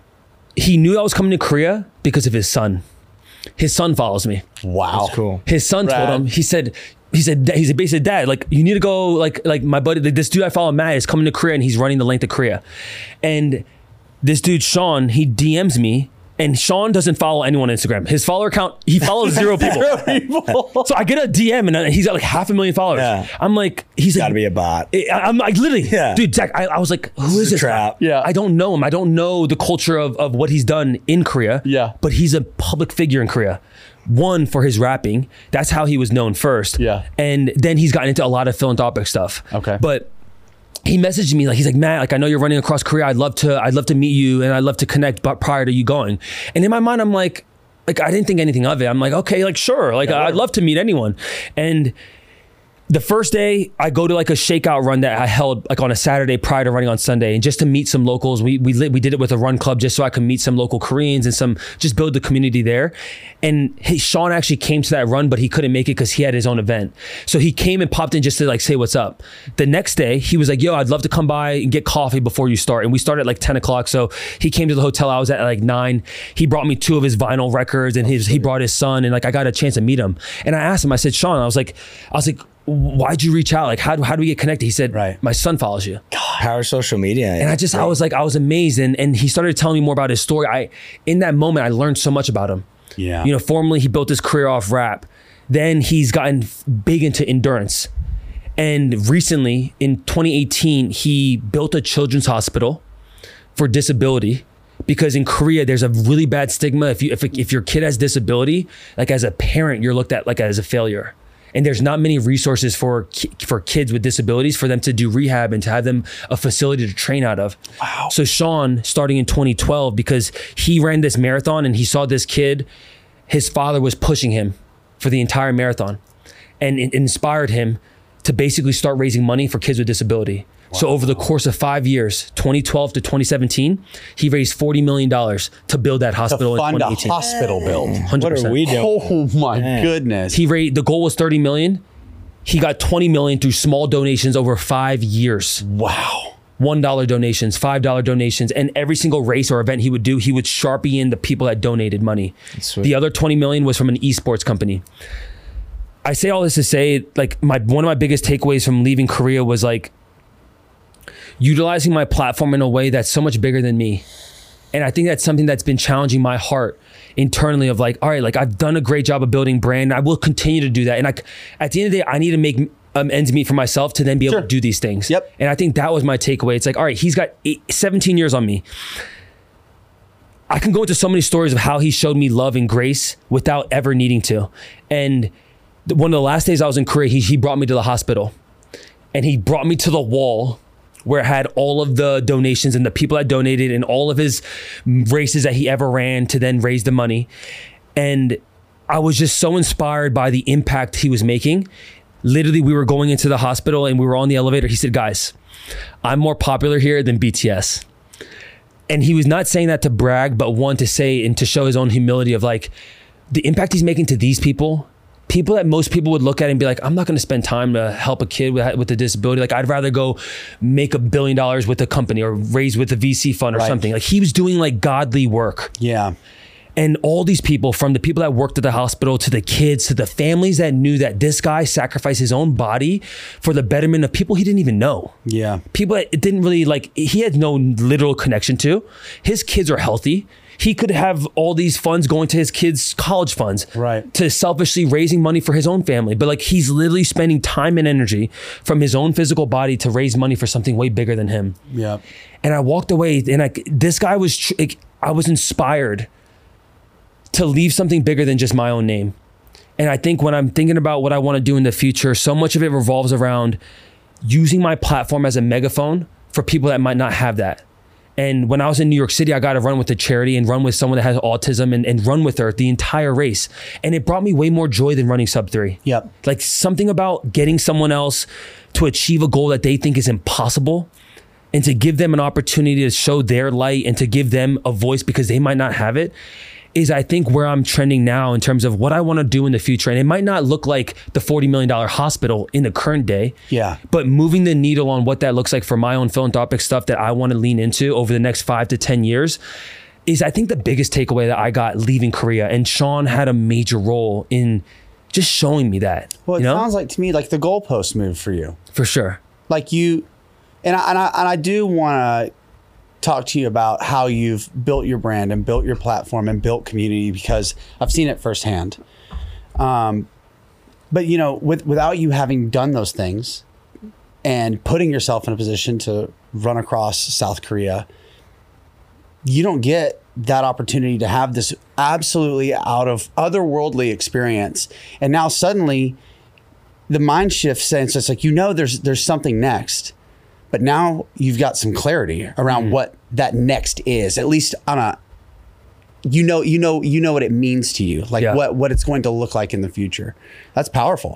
he knew I was coming to Korea because of his son. His son follows me. Wow. That's cool. His son told Rad. him, he said, he said, he said, basically, Dad, like, you need to go, like, like my buddy, this dude I follow, Matt, is coming to Korea and he's running the length of Korea. And this dude, Sean, he D Ms me And Sean doesn't follow anyone on Instagram. His follower count, he follows zero people. people. So I get a D M and he's got like half a million followers. Yeah. I'm like, he's Got like, to be a bot. I- I'm like, literally, Yeah. dude, Zach, I, I was like, who is a this trap. guy? Yeah. I don't know him. I don't know the culture of, of what he's done in Korea. Yeah. But he's a public figure in Korea. One, for his rapping. That's how he was known first. Yeah. And then he's gotten into a lot of philanthropic stuff. Okay. But he messaged me like, he's like, Matt, like I know you're running across Korea. I'd love to, I'd love to meet you and I'd love to connect, but prior to you going. And in my mind, I'm like, like I didn't think anything of it. I'm like, okay, like sure, like I'd love to meet anyone. And the first day I go to like a shakeout run that I held like on a Saturday prior to running on Sunday, and just to meet some locals. We we lit, we did it with a run club just so I could meet some local Koreans and some just build the community there. And hey, Sean actually came to that run, but he couldn't make it because he had his own event. So he came and popped in just to like say what's up. The next day he was like, yo, I'd love to come by and get coffee before you start. And we started at like ten o'clock. So he came to the hotel. I was at like nine. He brought me two of his vinyl records and his he brought his son, and like I got a chance to meet him. And I asked him, I said, Sean, I was like, I was like, why'd you reach out? Like, how, how do we get connected? He said, Right. my son follows you. Power of social media. And I just, I was like, I was amazed. And, and he started telling me more about his story. I, in that moment, I learned so much about him. Yeah. You know, formerly he built his career off rap. Then he's gotten big into endurance. And recently in twenty eighteen, he built a children's hospital for disability. Because in Korea, there's a really bad stigma. If you, if, if your kid has disability, like as a parent, you're looked at like as a failure. And there's not many resources for ki- for kids with disabilities for them to do rehab and to have them a facility to train out of. Wow. So Sean, starting in twenty twelve, because he ran this marathon and he saw this kid, his father was pushing him for the entire marathon, and it inspired him to basically start raising money for kids with disability. Wow. So over the course of five years, twenty twelve to twenty seventeen, he raised forty million dollars to build that hospital To fund in a twenty eighteen. hospital build. one hundred percent. What are we doing? Oh my Man. goodness. He raised, the goal was thirty million. He got twenty million through small donations over five years. Wow. one dollar donations, five dollar donations, and every single race or event he would do, he would Sharpie in the people that donated money. Sweet. The other twenty million was from an esports company. I say all this to say, like, my one of my biggest takeaways from leaving Korea was like utilizing my platform in a way that's so much bigger than me. And I think that's something that's been challenging my heart internally of like, all right, like I've done a great job of building brand. I will continue to do that. And like at the end of the day, I need to make um, ends meet for myself to then be able Sure. to do these things. Yep. And I think that was my takeaway. It's like, all right, he's got eight, seventeen years on me. I can go into so many stories of how he showed me love and grace without ever needing to. And th- one of the last days I was in Korea, he, he brought me to the hospital and he brought me to the wall where it had all of the donations and the people that donated and all of his races that he ever ran to then raise the money. And I was just so inspired by the impact he was making. Literally, we were going into the hospital and we were on the elevator. He said, guys, I'm more popular here than B T S. And he was not saying that to brag, but one, to say and to show his own humility of like the impact he's making to these people. People that most people would look at and be like, I'm not going to spend time to help a kid with, with a disability. Like, I'd rather go make a billion dollars with a company or raise with a V C fund or Right. something. Like, he was doing like godly work. Yeah. And all these people, from the people that worked at the hospital to the kids to the families that knew that this guy sacrificed his own body for the betterment of people he didn't even know. Yeah. People that it didn't really like, he had no literal connection to. His kids are healthy. He could have all these funds going to his kids' college funds, Right. to selfishly raising money for his own family. But like, he's literally spending time and energy from his own physical body to raise money for something way bigger than him. Yeah. And I walked away and I, this guy was, tr- like, I was inspired to leave something bigger than just my own name. And I think when I'm thinking about what I want to do in the future, so much of it revolves around using my platform as a megaphone for people that might not have that. And when I was in New York City, I got to run with a charity and run with someone that has autism and, and run with her the entire race. And it brought me way more joy than running sub three. Yep. Like something about getting someone else to achieve a goal that they think is impossible and to give them an opportunity to show their light and to give them a voice because they might not have it is, I think, where I'm trending now in terms of what I want to do in the future. And it might not look like the forty million dollars hospital in the current day. Yeah. But moving the needle on what that looks like for my own philanthropic stuff that I want to lean into over the next five to ten years is, I think, the biggest takeaway that I got leaving Korea. And Sean had a major role in just showing me that. Well, it you know? sounds like to me like the goalpost move for you. For sure. Like you, and I, and I, and I do want to talk to you about how you've built your brand and built your platform and built community, because I've seen it firsthand. Um, but you know, with, without you having done those things and putting yourself in a position to run across South Korea, you don't get that opportunity to have this absolutely out of otherworldly experience. And now suddenly the mind shift sense, it's like, you know, there's, there's something next, but now you've got some clarity around mm. what that next is, at least on a, you know, you know, you know what it means to you, like yeah. what, what it's going to look like in the future. That's powerful.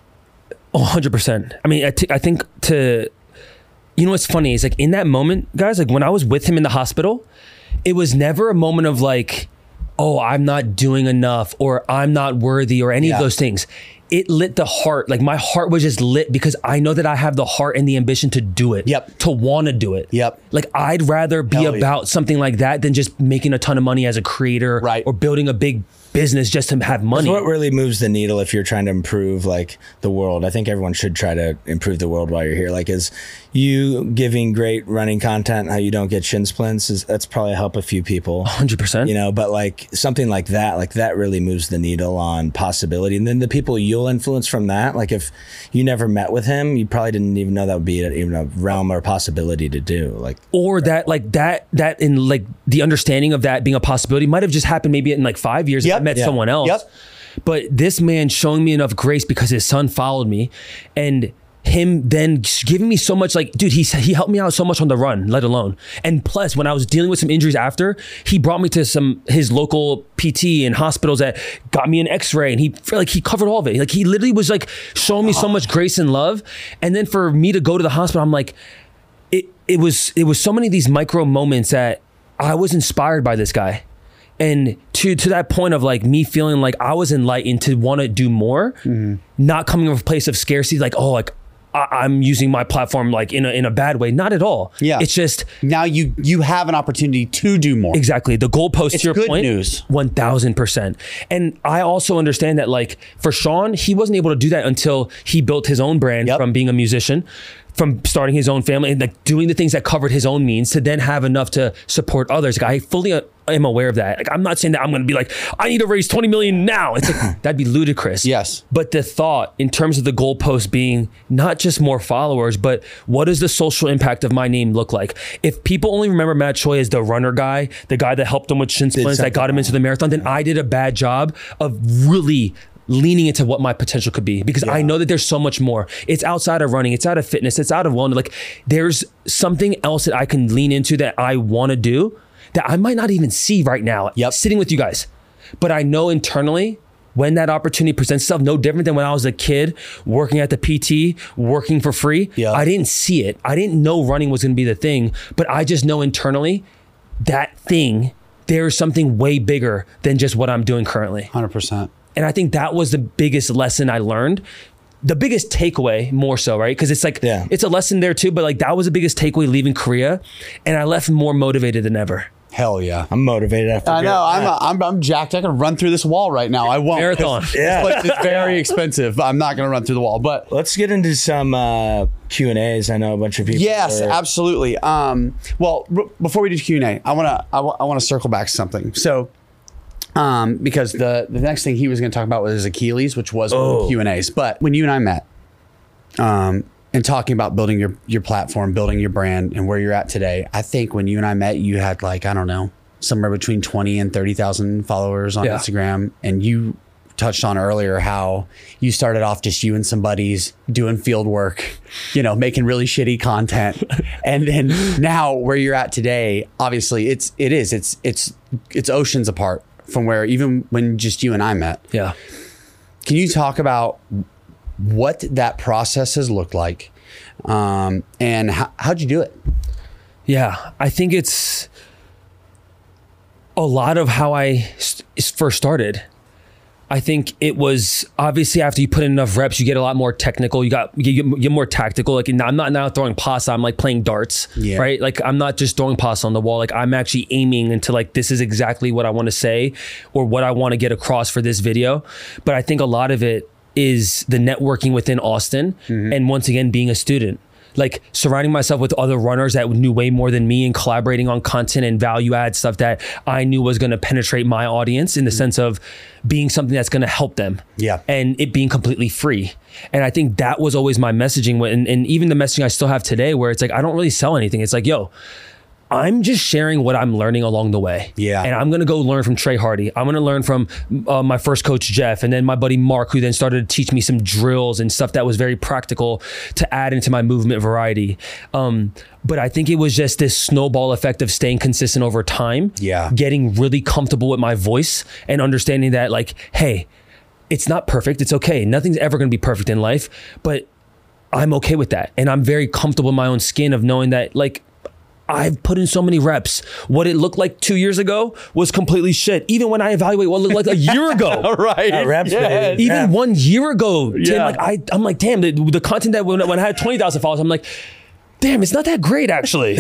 Oh, one hundred percent. I mean, I, t- I think to, you know, what's funny is like in that moment, guys, like when I was with him in the hospital, it was never a moment of like, oh, I'm not doing enough or I'm not worthy or any yeah. of those things. It lit the heart. Like my heart was just lit because I know that I have the heart and the ambition to do it. Yep. To want to do it. Yep. Like I'd rather be Hell about yeah. something like that than just making a ton of money as a creator right. or building a big business just to have money. That's what really moves the needle if you're trying to improve like the world. I think everyone should try to improve the world while you're here. Like is you giving great running content, how you don't get shin splints, is that's probably help a few people. one hundred percent. You know, but like something like that, like that really moves the needle on possibility. And then the people you'll influence from that, like if you never met with him, you probably didn't even know that would be a, even a realm or possibility to do. Like or that like that that in like the understanding of that being a possibility might have just happened maybe in like five years. Yep. If I met yep. someone else. Yep. But this man showing me enough grace because his son followed me, and him then giving me so much, like, dude, he he helped me out so much on the run, let alone. And plus, when I was dealing with some injuries after, he brought me to some his local P T and hospitals that got me an X-ray, and he like he covered all of it. Like he literally was like showing me so much grace and love. And then for me to go to the hospital, I'm like, it it was it was so many of these micro moments that I was inspired by this guy. And to to that point of like me feeling like I was enlightened to want to do more, mm-hmm. not coming from a place of scarcity, like, oh, like I, I'm using my platform like in a in a bad way. Not at all. Yeah. It's just now you you have an opportunity to do more. Exactly. The goalpost It's to your good point, news. one thousand percent. And I also understand that like for Sean, he wasn't able to do that until he built his own brand Yep. from being a musician, from starting his own family and like doing the things that covered his own means to then have enough to support others. Like I fully uh, am aware of that. Like I'm not saying that I'm going to be like, I need to raise twenty million now. It's like, that'd be ludicrous. Yes. But the thought in terms of the goalpost being not just more followers, but what does the social impact of my name look like? If people only remember Matt Choi as the runner guy, the guy that helped him with shin splints, that got him into the marathon, then I did a bad job of really leaning into what my potential could be, because yeah. I know that there's so much more. It's outside of running, it's out of fitness, it's out of wellness. Like there's something else that I can lean into that I want to do that I might not even see right now yep. sitting with you guys. But I know internally when that opportunity presents itself, no different than when I was a kid working at the P T, working for free. Yep. I didn't see it. I didn't know running was going to be the thing, but I just know internally that thing, there's something way bigger than just what I'm doing currently. one hundred percent. And I think that was the biggest lesson I learned. The biggest takeaway more so, right? Because it's like, yeah. it's a lesson there too, but like that was the biggest takeaway leaving Korea. And I left more motivated than ever. Hell yeah. I'm motivated after I know. I'm, a, I'm I'm jacked. I can run through this wall right now. I won't. Marathon. Yeah. This place is very expensive. I'm not going to run through the wall, but let's get into some uh, Q and A's. I know a bunch of people. Yes, are... absolutely. Um, well, r- before we do Q and A, I want to I, w- I want to circle back to something. So, um, because the the next thing he was going to talk about was his Achilles, which was oh. Q and A's. But when you and I met, um, and talking about building your your platform, building your brand, and where you're at today, I think when you and I met, you had like I don't know, somewhere between twenty and thirty thousand followers on yeah. Instagram, and you touched on earlier how you started off just you and some buddies doing field work, you know, making really shitty content. And then now where you're at today, obviously it's, it is, it's, it's, it's oceans apart from where even when just you and I met. Yeah. Can you talk about what that process has looked like? Um, and how, how'd you do it? Yeah, I think it's a lot of how I st- first started. I think it was obviously after you put in enough reps, you get a lot more technical. You got you get, you get more tactical. Like I'm not now throwing pasta. I'm like playing darts, yeah. right? Like I'm not just throwing pasta on the wall. Like I'm actually aiming into like this is exactly what I want to say or what I want to get across for this video. But I think a lot of it is the networking within Austin, mm-hmm. and once again being a student. like surrounding myself with other runners that knew way more than me and collaborating on content and value add stuff that I knew was going to penetrate my audience in the mm-hmm. sense of being something that's going to help them. Yeah. And it being completely free. And I think that was always my messaging. And, and even the messaging I still have today, where it's like, I don't really sell anything. It's like, yo, I'm just sharing what I'm learning along the way. Yeah. And I'm going to go learn from Trey Hardy. I'm going to learn from uh, my first coach, Jeff, and then my buddy Mark, who then started to teach me some drills and stuff that was very practical to add into my movement variety. Um, but I think it was just this snowball effect of staying consistent over time. Yeah. Getting really comfortable with my voice and understanding that, like, hey, it's not perfect. It's okay. Nothing's ever going to be perfect in life, but I'm okay with that. And I'm very comfortable in my own skin of knowing that, like, I've put in so many reps. What it looked like two years ago was completely shit. Even when I evaluate what it looked like a year ago. Right. Uh, reps, yeah. Even yeah. one year ago, Tim, Yeah. like I, I'm like, damn, the, the content that when, when I had twenty thousand followers, I'm like, damn, it's not that great actually.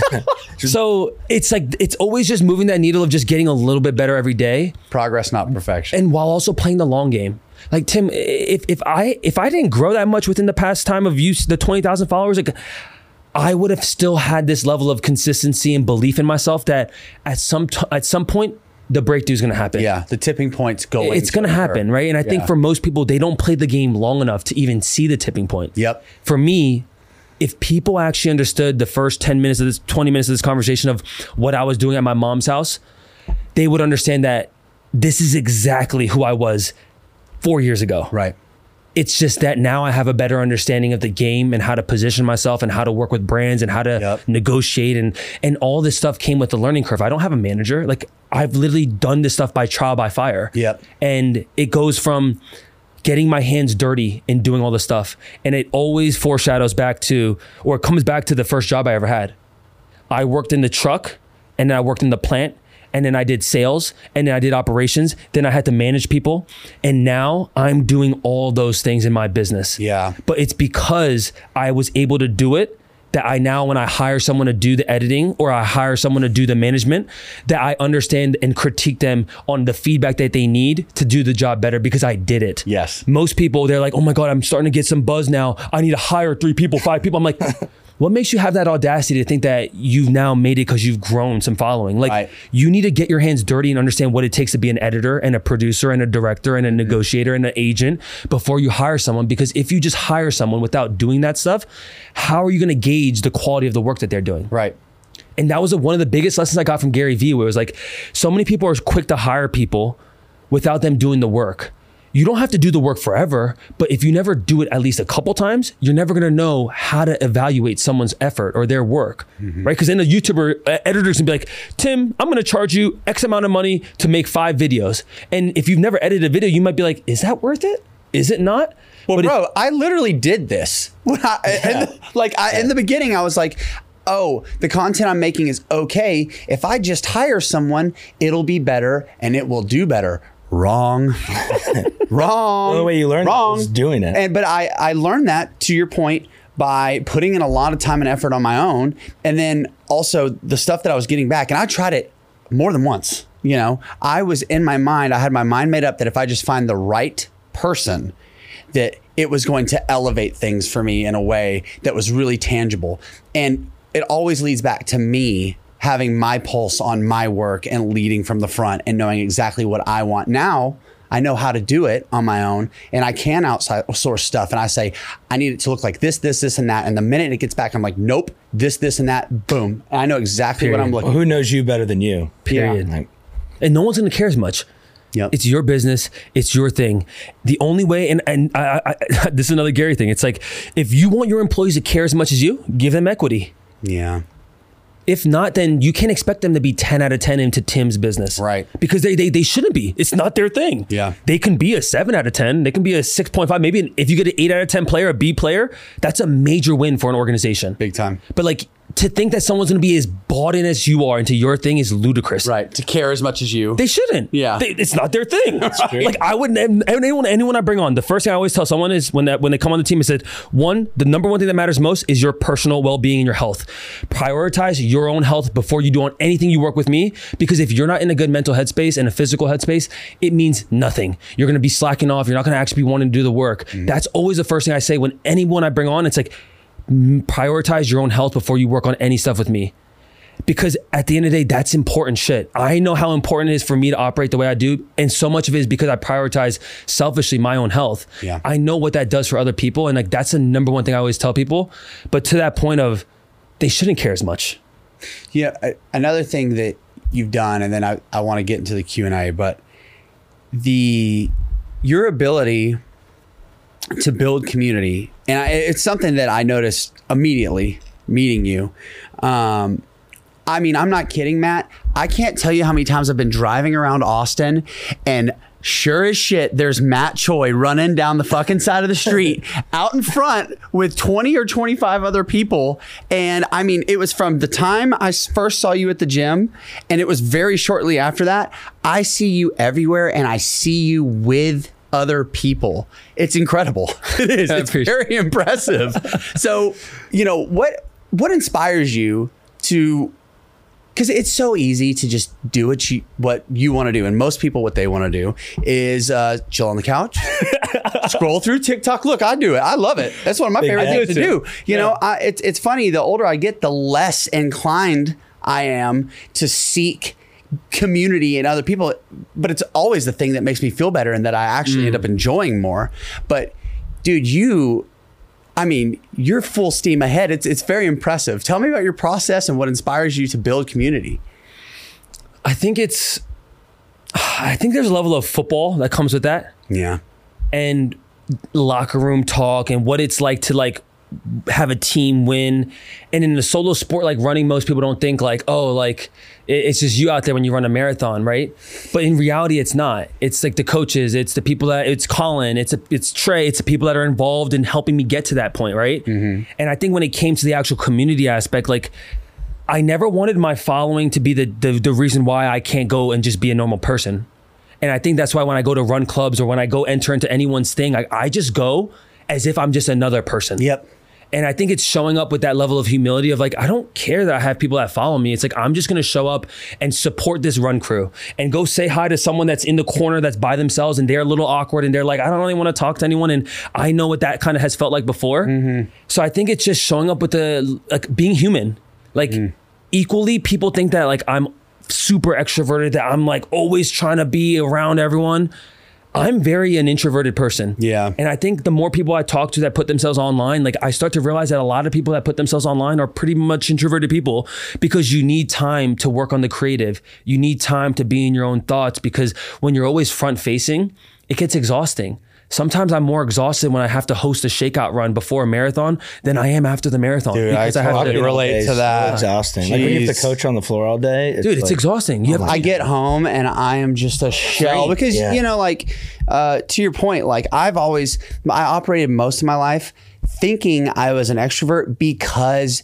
So it's like, it's always just moving that needle of just getting a little bit better every day. Progress, not perfection. And while also playing the long game. Like, Tim, if if I if I didn't grow that much within the past time of use the twenty thousand followers, like, I would have still had this level of consistency and belief in myself that at some t- at some point the breakthrough is going to happen. Yeah, the tipping point's going. It's going to happen, right? And I think Yeah. for most people, they don't play the game long enough to even see the tipping point. Yep. For me, if people actually understood the first ten minutes of this, twenty minutes of this conversation of what I was doing at my mom's house, they would understand that this is exactly who I was four years ago. Right. It's just that now I have a better understanding of the game and how to position myself and how to work with brands and how to Yep. negotiate, and and all this stuff came with the learning curve. I don't have a manager. Like, I've literally done this stuff by trial by fire. Yep. And it goes from getting my hands dirty and doing all this stuff. And it always foreshadows back to, or it comes back to the first job I ever had. I worked in the truck, and then I worked in the plant, and then I did sales, and then I did operations. Then I had to manage people. And now I'm doing all those things in my business. Yeah. But it's because I was able to do it that I now, when I hire someone to do the editing or I hire someone to do the management, that I understand and critique them on the feedback that they need to do the job better because I did it. Yes. Most people, they're like, oh my God, I'm starting to get some buzz now. I need to hire three people, five people. I'm like, what makes you have that audacity to think that you've now made it because you've grown some following? Like, Right. you need to get your hands dirty and understand what it takes to be an editor and a producer and a director and a negotiator and an agent before you hire someone. Because if you just hire someone without doing that stuff, how are you going to gauge the quality of the work that they're doing? Right. And that was a, one of the biggest lessons I got from Gary Vee, where it was like, so many people are quick to hire people without them doing the work. You don't have to do the work forever, but if you never do it at least a couple times, you're never going to know how to evaluate someone's effort or their work, mm-hmm. right? Because then a YouTuber uh, editor's gonna be like, Tim, I'm going to charge you X amount of money to make five videos. And if you've never edited a video, you might be like, is that worth it? Is it not? Well, but bro, I literally did this. When I, in the, like I, in the beginning, I was like, oh, the content I'm making is okay. If I just hire someone, it'll be better and it will do better. Wrong. Wrong. The only way you learn Wrong. was doing it. And but I, I learned that, to your point, by putting in a lot of time and effort on my own. And then also the stuff that I was getting back. And I tried it more than once. You know, I was in my mind, I had my mind made up that if I just find the right person, that it was going to elevate things for me in a way that was really tangible. And it always leads back to me having my pulse on my work and leading from the front and knowing exactly what I want. Now I know how to do it on my own, and I can outsource stuff. And I say, I need it to look like this, this, this, and that. And the minute it gets back, I'm like, nope, this, this, and that, boom. And I know exactly Period. what I'm looking Well, who knows you better than you? Period. Like, And no one's going to care as much. Yep. It's your business. It's your thing. The only way, and, and I, I, this is another Gary thing. It's like, if you want your employees to care as much as you, give them equity. Yeah. If not, then you can't expect them to be ten out of ten into Tim's business. Right. Because they, they they shouldn't be. It's not their thing. Yeah. They can be a seven out of ten. They can be a six point five. Maybe if you get an eight out of ten player, a B player, that's a major win for an organization. Big time. But like, to think that someone's going to be as bought in as you are into your thing is ludicrous. Right. To care as much as you. They shouldn't. Yeah. They, it's not their thing. Like, I wouldn't, anyone, anyone I bring on, the first thing I always tell someone is when that, when they come on the team, I said, one, the number one thing that matters most is your personal well-being and your health. Prioritize your own health before you do on anything you work with me, because if you're not in a good mental headspace and a physical headspace, it means nothing. You're going to be slacking off. You're not going to actually be wanting to do the work. Mm. That's always the first thing I say when anyone I bring on, it's like, prioritize your own health before you work on any stuff with me. Because at the end of the day, that's important shit. I know how important it is for me to operate the way I do. And so much of it is because I prioritize selfishly my own health. Yeah. I know what that does for other people. And like, that's the number one thing I always tell people. But to that point of, they shouldn't care as much. Yeah. I- Another thing that you've done, and then I, I want to get into the Q and A, but the, your ability to build community. And I, it's something that I noticed immediately meeting you. Um, I mean, I'm not kidding, Matt. I can't tell you how many times I've been driving around Austin and sure as shit, there's Matt Choi running down the fucking side of the street out in front with twenty or twenty-five other people. And I mean, it was from the time I first saw you at the gym, and it was very shortly after that. I see you everywhere and I see you with other people. It's incredible. It is. It's very impressive. So, you know, what what inspires you to, because it's so easy to just do what you what you want to do, and most people what they want to do is uh, chill on the couch, scroll through TikTok. Look, I do it. I love it. That's one of my favorite things to do. You yeah. know, I, it's it's funny. The older I get, the less inclined I am to seek community and other people. But it's always the thing that makes me feel better and that I actually mm. end up enjoying more. But dude, you. I mean, you're full steam ahead. It's it's very impressive. Tell me about your process and what inspires you to build community. I think it's, I think there's a level of football that comes with that. Yeah. And locker room talk and what it's like to like have a team win. And in the solo sport, like running, most people don't think like, oh, like it's just you out there when you run a marathon, right? But in reality, it's not. It's like the coaches, it's the people that, it's Colin, it's a, it's Trey, it's the people that are involved in helping me get to that point, right? Mm-hmm. And I think when it came to the actual community aspect, like I never wanted my following to be the, the the reason why I can't go and just be a normal person. And I think that's why when I go to run clubs or when I go enter into anyone's thing, I, I just go as if I'm just another person. Yep. And I think it's showing up with that level of humility of like, I don't care that I have people that follow me. It's like, I'm just going to show up and support this run crew and go say hi to someone that's in the corner that's by themselves and they're a little awkward and they're like, I don't really want to talk to anyone. And I know what that kind of has felt like before. Mm-hmm. So I think it's just showing up with the, like being human. Like mm. equally, people think that like I'm super extroverted, that I'm like always trying to be around everyone. I'm very an introverted person. Yeah. And I think the more people I talk to that put themselves online, like I start to realize that a lot of people that put themselves online are pretty much introverted people because you need time to work on the creative. You need time to be in your own thoughts because when you're always front facing, it gets exhausting. Sometimes I'm more exhausted when I have to host a shakeout run before a marathon than I am after the marathon. Dude, I, I have to relate to that. It's exhausting. Jeez. Like when you have to coach on the floor all day. It's Dude, it's like, exhausting. You have, I get home and I am just a shell because, yeah. you know, like uh, to your point, like I've always, I operated most of my life thinking I was an extrovert because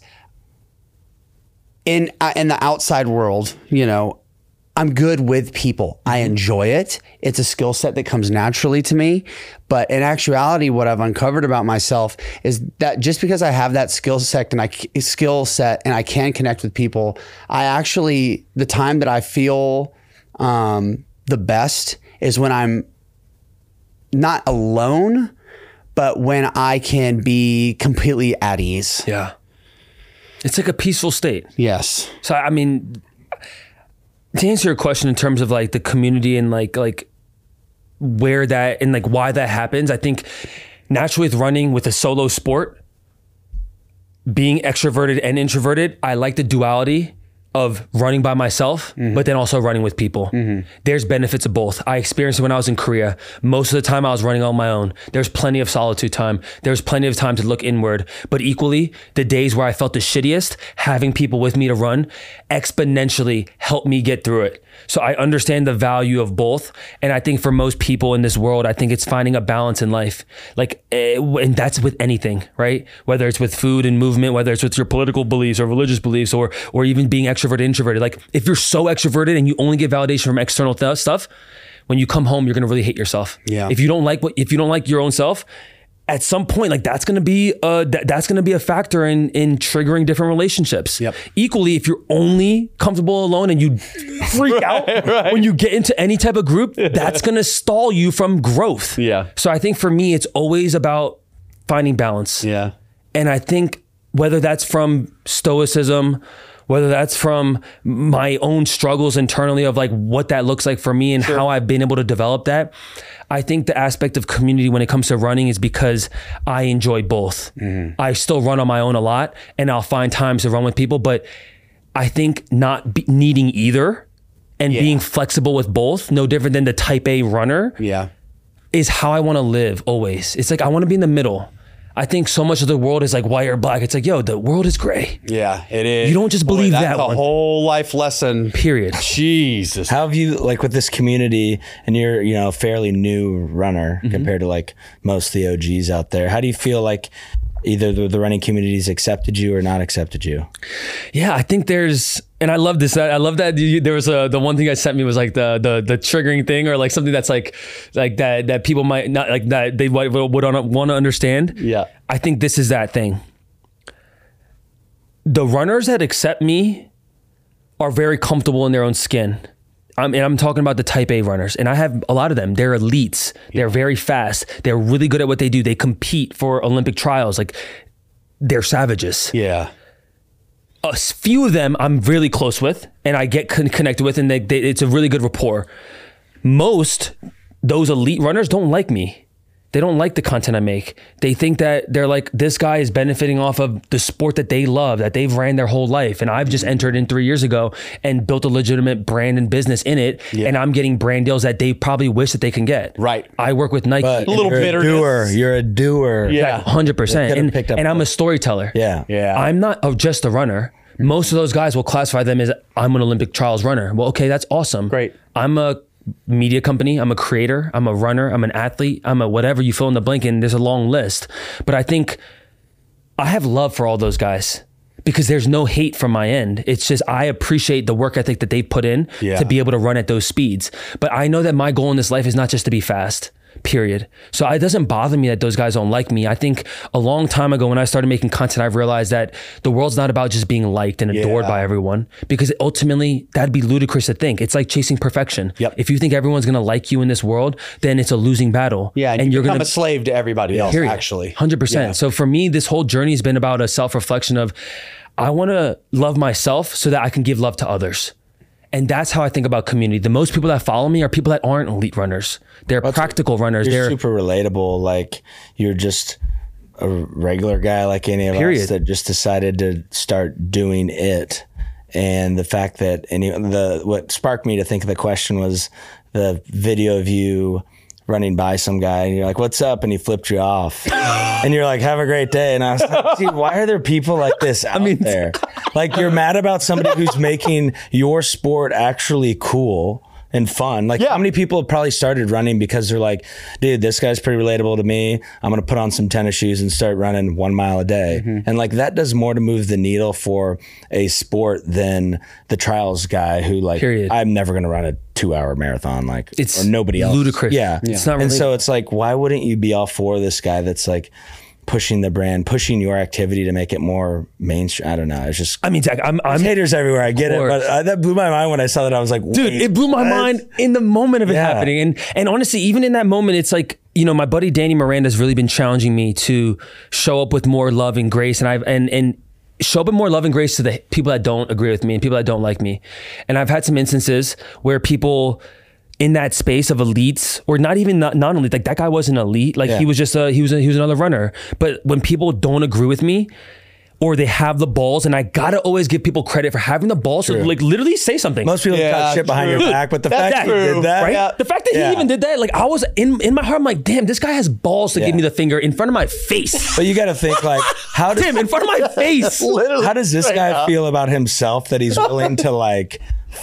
in, uh, in the outside world, you know, I'm good with people. I enjoy it. It's a skill set that comes naturally to me. But in actuality, what I've uncovered about myself is that just because I have that skill set and I skill set and I can connect with people, I actually, the time that I feel um, the best is when I'm not alone, but when I can be completely at ease. Yeah. It's like a peaceful state. Yes. So, I mean, to answer your question in terms of like the community and like like where that and like why that happens, I think naturally with running with a solo sport, being extroverted and introverted, I like the duality of running by myself, mm-hmm. but then also running with people. Mm-hmm. There's benefits of both. I experienced it when I was in Korea. Most of the time I was running on my own. There's plenty of solitude time. There's plenty of time to look inward. But equally, the days where I felt the shittiest, having people with me to run exponentially helped me get through it. So I understand the value of both. And I think for most people in this world, I think it's finding a balance in life. Like, and that's with anything, right? Whether it's with food and movement, whether it's with your political beliefs or religious beliefs, or or even being extroverted, introverted. Like if you're so extroverted and you only get validation from external th- stuff, when you come home, you're going to really hate yourself. Yeah. If you don't like what, if you don't like your own self, at some point, like that's going to be uh th- that's going to be a factor in in triggering different relationships. Yep. Equally, if you're only comfortable alone and you freak right, out right. when you get into any type of group, that's going to stall you from growth. Yeah. So I think for me, it's always about finding balance. Yeah. And I think whether that's from stoicism, whether that's from my own struggles internally of like what that looks like for me and sure. how I've been able to develop that. I think the aspect of community when it comes to running is because I enjoy both. Mm-hmm. I still run on my own a lot and I'll find times to run with people, but I think not be needing either and yeah. being flexible with both, no different than the type A runner, yeah, is how I want to live always. It's like, I want to be in the middle. I think so much of the world is like white or black. It's like, yo, the world is gray. Yeah, it is. You don't just believe Boy, that that's a one. whole life lesson. Period. Jesus. How have you, like with this community, and you're, you know, a fairly new runner mm-hmm. compared to like most of the O Gs out there. How do you feel like either the, the running communities accepted you or not accepted you? Yeah, I think there's, and I love this. I love that you, there was a, the one thing I sent me was like the, the, the triggering thing or like something that's like, like that, that people might not like that they would, would want to understand. Yeah. I think this is that thing. The runners that accept me are very comfortable in their own skin. I'm, and I'm talking about the type A runners, and I have a lot of them. They're elites. Yeah. They're very fast. They're really good at what they do. They compete for Olympic trials. Like, they're savages. Yeah. A few of them I'm really close with, and I get con- connected with, and they, they, it's a really good rapport. Most, those elite runners don't like me. They don't like the content I make. They think that they're like, this guy is benefiting off of the sport that they love, that they've ran their whole life. And I've just entered in three years ago and built a legitimate brand and business in it. Yeah. And I'm getting brand deals that they probably wish that they can get. Right. I work with Nike. But a little you're bitterness. A doer. You're a doer. Yeah. one hundred percent. And, and I'm a storyteller. Yeah. Yeah. I'm not oh, just a runner. Most of those guys will classify them as, I'm an Olympic trials runner. Well, okay, that's awesome. Great. I'm a media company. I'm a creator. I'm a runner. I'm an athlete. I'm a whatever you fill in the blank, and there's a long list. But I think I have love for all those guys because there's no hate from my end. It's just I appreciate the work ethic that they put in yeah. to be able to run at those speeds. But I know that my goal in this life is not just to be fast. Period. So it doesn't bother me that those guys don't like me. I think a long time ago when I started making content, I've realized that the world's not about just being liked and adored yeah. by everyone, because ultimately that'd be ludicrous to think. It's like chasing perfection. Yep. If you think everyone's going to like you in this world, then it's a losing battle. Yeah, and, and you you're become gonna, a slave to everybody else, period. actually. one hundred percent. Yeah. So for me, this whole journey has been about a self-reflection of, I want to love myself so that I can give love to others. And that's how I think about community. The most people that follow me are people that aren't elite runners. They're well, practical runners. You're They're super relatable. Like, you're just a regular guy like any of period. us that just decided to start doing it. And the fact that any the what sparked me to think of the question was the video of you running by some guy and you're like, what's up? And he flipped you off. And you're like, have a great day. And I was like, dude, why are there people like this out I mean, there? Like, you're mad about somebody who's making your sport actually cool and fun. Like, yeah. how many people have probably started running because they're like, dude, this guy's pretty relatable to me. I'm going to put on some tennis shoes and start running one mile a day. Mm-hmm. And like, that does more to move the needle for a sport than the trials guy who like, period. I'm never going to run a two hour marathon. Like, it's or nobody else. Ludicrous. Yeah. yeah. It's not and relatable. so it's like, why wouldn't you be all for this guy that's like, pushing the brand, pushing your activity to make it more mainstream? I don't know. It's just, I mean, Zach, I'm, I'm haters everywhere. I get it, but uh, that blew my mind when I saw that. I was like, dude, it blew my what? mind in the moment of it yeah. happening. And, and honestly, even in that moment, it's like, you know, my buddy Danny Miranda has really been challenging me to show up with more love and grace. And I've, and, and, show up with more love and grace to the people that don't agree with me and people that don't like me. And I've had some instances where people in that space of elites, or not even not, not elite, like that guy wasn't elite. Like yeah. he was just a, he was a, he was another runner. But when people don't agree with me, or they have the balls, and I gotta always give people credit for having the balls true. to like literally say something. Most people yeah, talk shit true. behind your back, but the That's fact true. that he did that, right? yeah. the fact that yeah. he even did that, like I was in in my heart, I'm like, damn, this guy has balls to yeah. give me the finger in front of my face. But you got to think like, how does Tim in front of my face? Literally, how does this guy up. feel about himself that he's willing to like?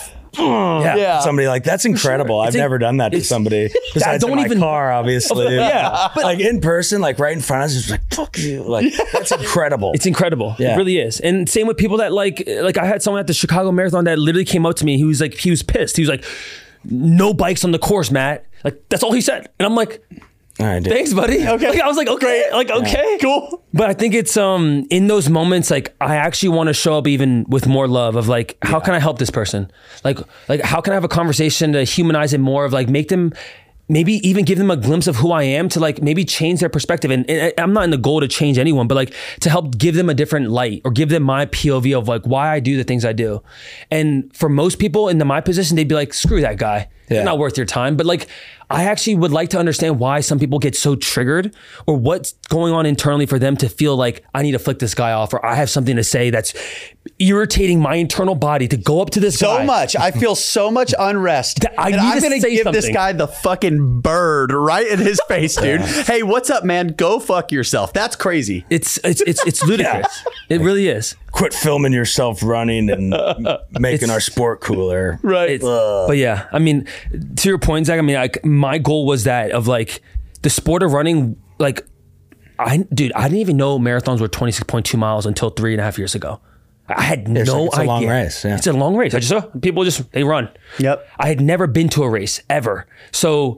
Yeah. yeah, somebody like that's incredible. Sure. I've never done that to somebody besides don't in my even, car, obviously. yeah, but like in person, like right in front of us, it's like fuck you. Like that's incredible. It's incredible. Yeah. It really is. And same with people that like, like I had someone at the Chicago Marathon that literally came up to me. He was like, he was pissed. He was like, "No bikes on the course, Matt." Like that's all he said. And I'm like, all right, dude. Thanks, buddy. Okay. Like, I was like, okay, like, okay, yeah. cool. But I think it's um in those moments, like I actually want to show up even with more love of like, how yeah. can I help this person? Like, like how can I have a conversation to humanize it more of like, make them maybe even give them a glimpse of who I am to like maybe change their perspective. And, and I'm not in the goal to change anyone, but like to help give them a different light or give them my P O V of like why I do the things I do. And for most people in my position, they'd be like, screw that guy. Yeah. They're not worth your time. But like, I actually would like to understand why some people get so triggered or what's going on internally for them to feel like I need to flick this guy off or I have something to say that's irritating my internal body to go up to this so guy. So much. I feel so much unrest. I and need I'm to gonna say give something. this guy the fucking bird right in his face, dude. Hey, what's up, man? Go fuck yourself. That's crazy. It's it's it's it's ludicrous. It really is. Quit filming yourself running and making It's- our sport cooler. Right. It's, but yeah, I mean, to your point, Zach, I mean, like my goal was that of like the sport of running, like I, dude, I didn't even know marathons were twenty-six point two miles until three and a half years ago. I had It's no like- it's a idea. long race, yeah. It's a long race. I just saw people just, they run. Yep. I had never been to a race ever. So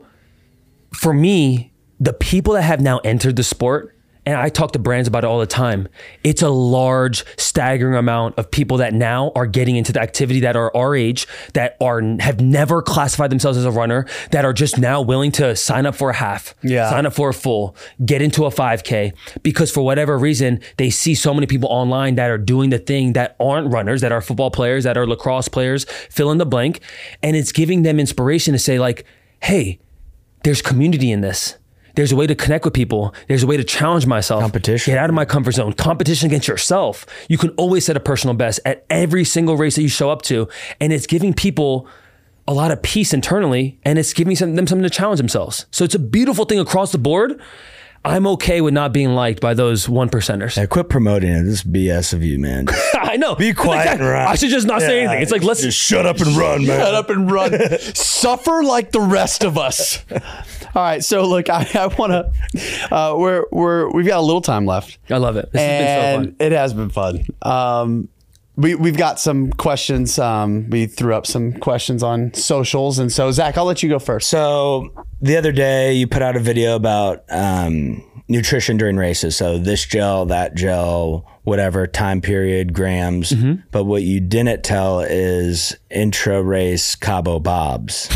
for me, the people that have now entered the sport, and I talk to brands about it all the time, it's a large, staggering amount of people that now are getting into the activity that are our age, that are have never classified themselves as a runner, that are just now willing to sign up for a half, Yeah. sign up for a full, get into a five K, because for whatever reason, they see so many people online that are doing the thing that aren't runners, that are football players, that are lacrosse players, fill in the blank. And it's giving them inspiration to say like, hey, there's community in this. There's a way to connect with people. There's a way to challenge myself. Competition. Get out of my comfort zone. Competition against yourself. You can always set a personal best at every single race that you show up to. And it's giving people a lot of peace internally, and it's giving some, them something to challenge themselves. So it's a beautiful thing across the board. I'm okay with not being liked by those one percenters. Yeah, quit promoting it. This is B S of you, man. I know. Be quiet and run. I should just not say Yeah. anything. It's like, let's just shut up and run, man. Shut up and run. Suffer like the rest of us. All right. So look, I, I want to. Uh, we're we're we've got a little time left, I love it. This has been so and fun. it has been fun. Um, we we've got some questions. Um, we threw up some questions on socials, and so Zach, I'll let you go first. So the other day you put out a video about um, nutrition during races. So this gel, that gel, whatever time period, grams. Mm-hmm. But what you didn't tell is intra race Cabo Bobs.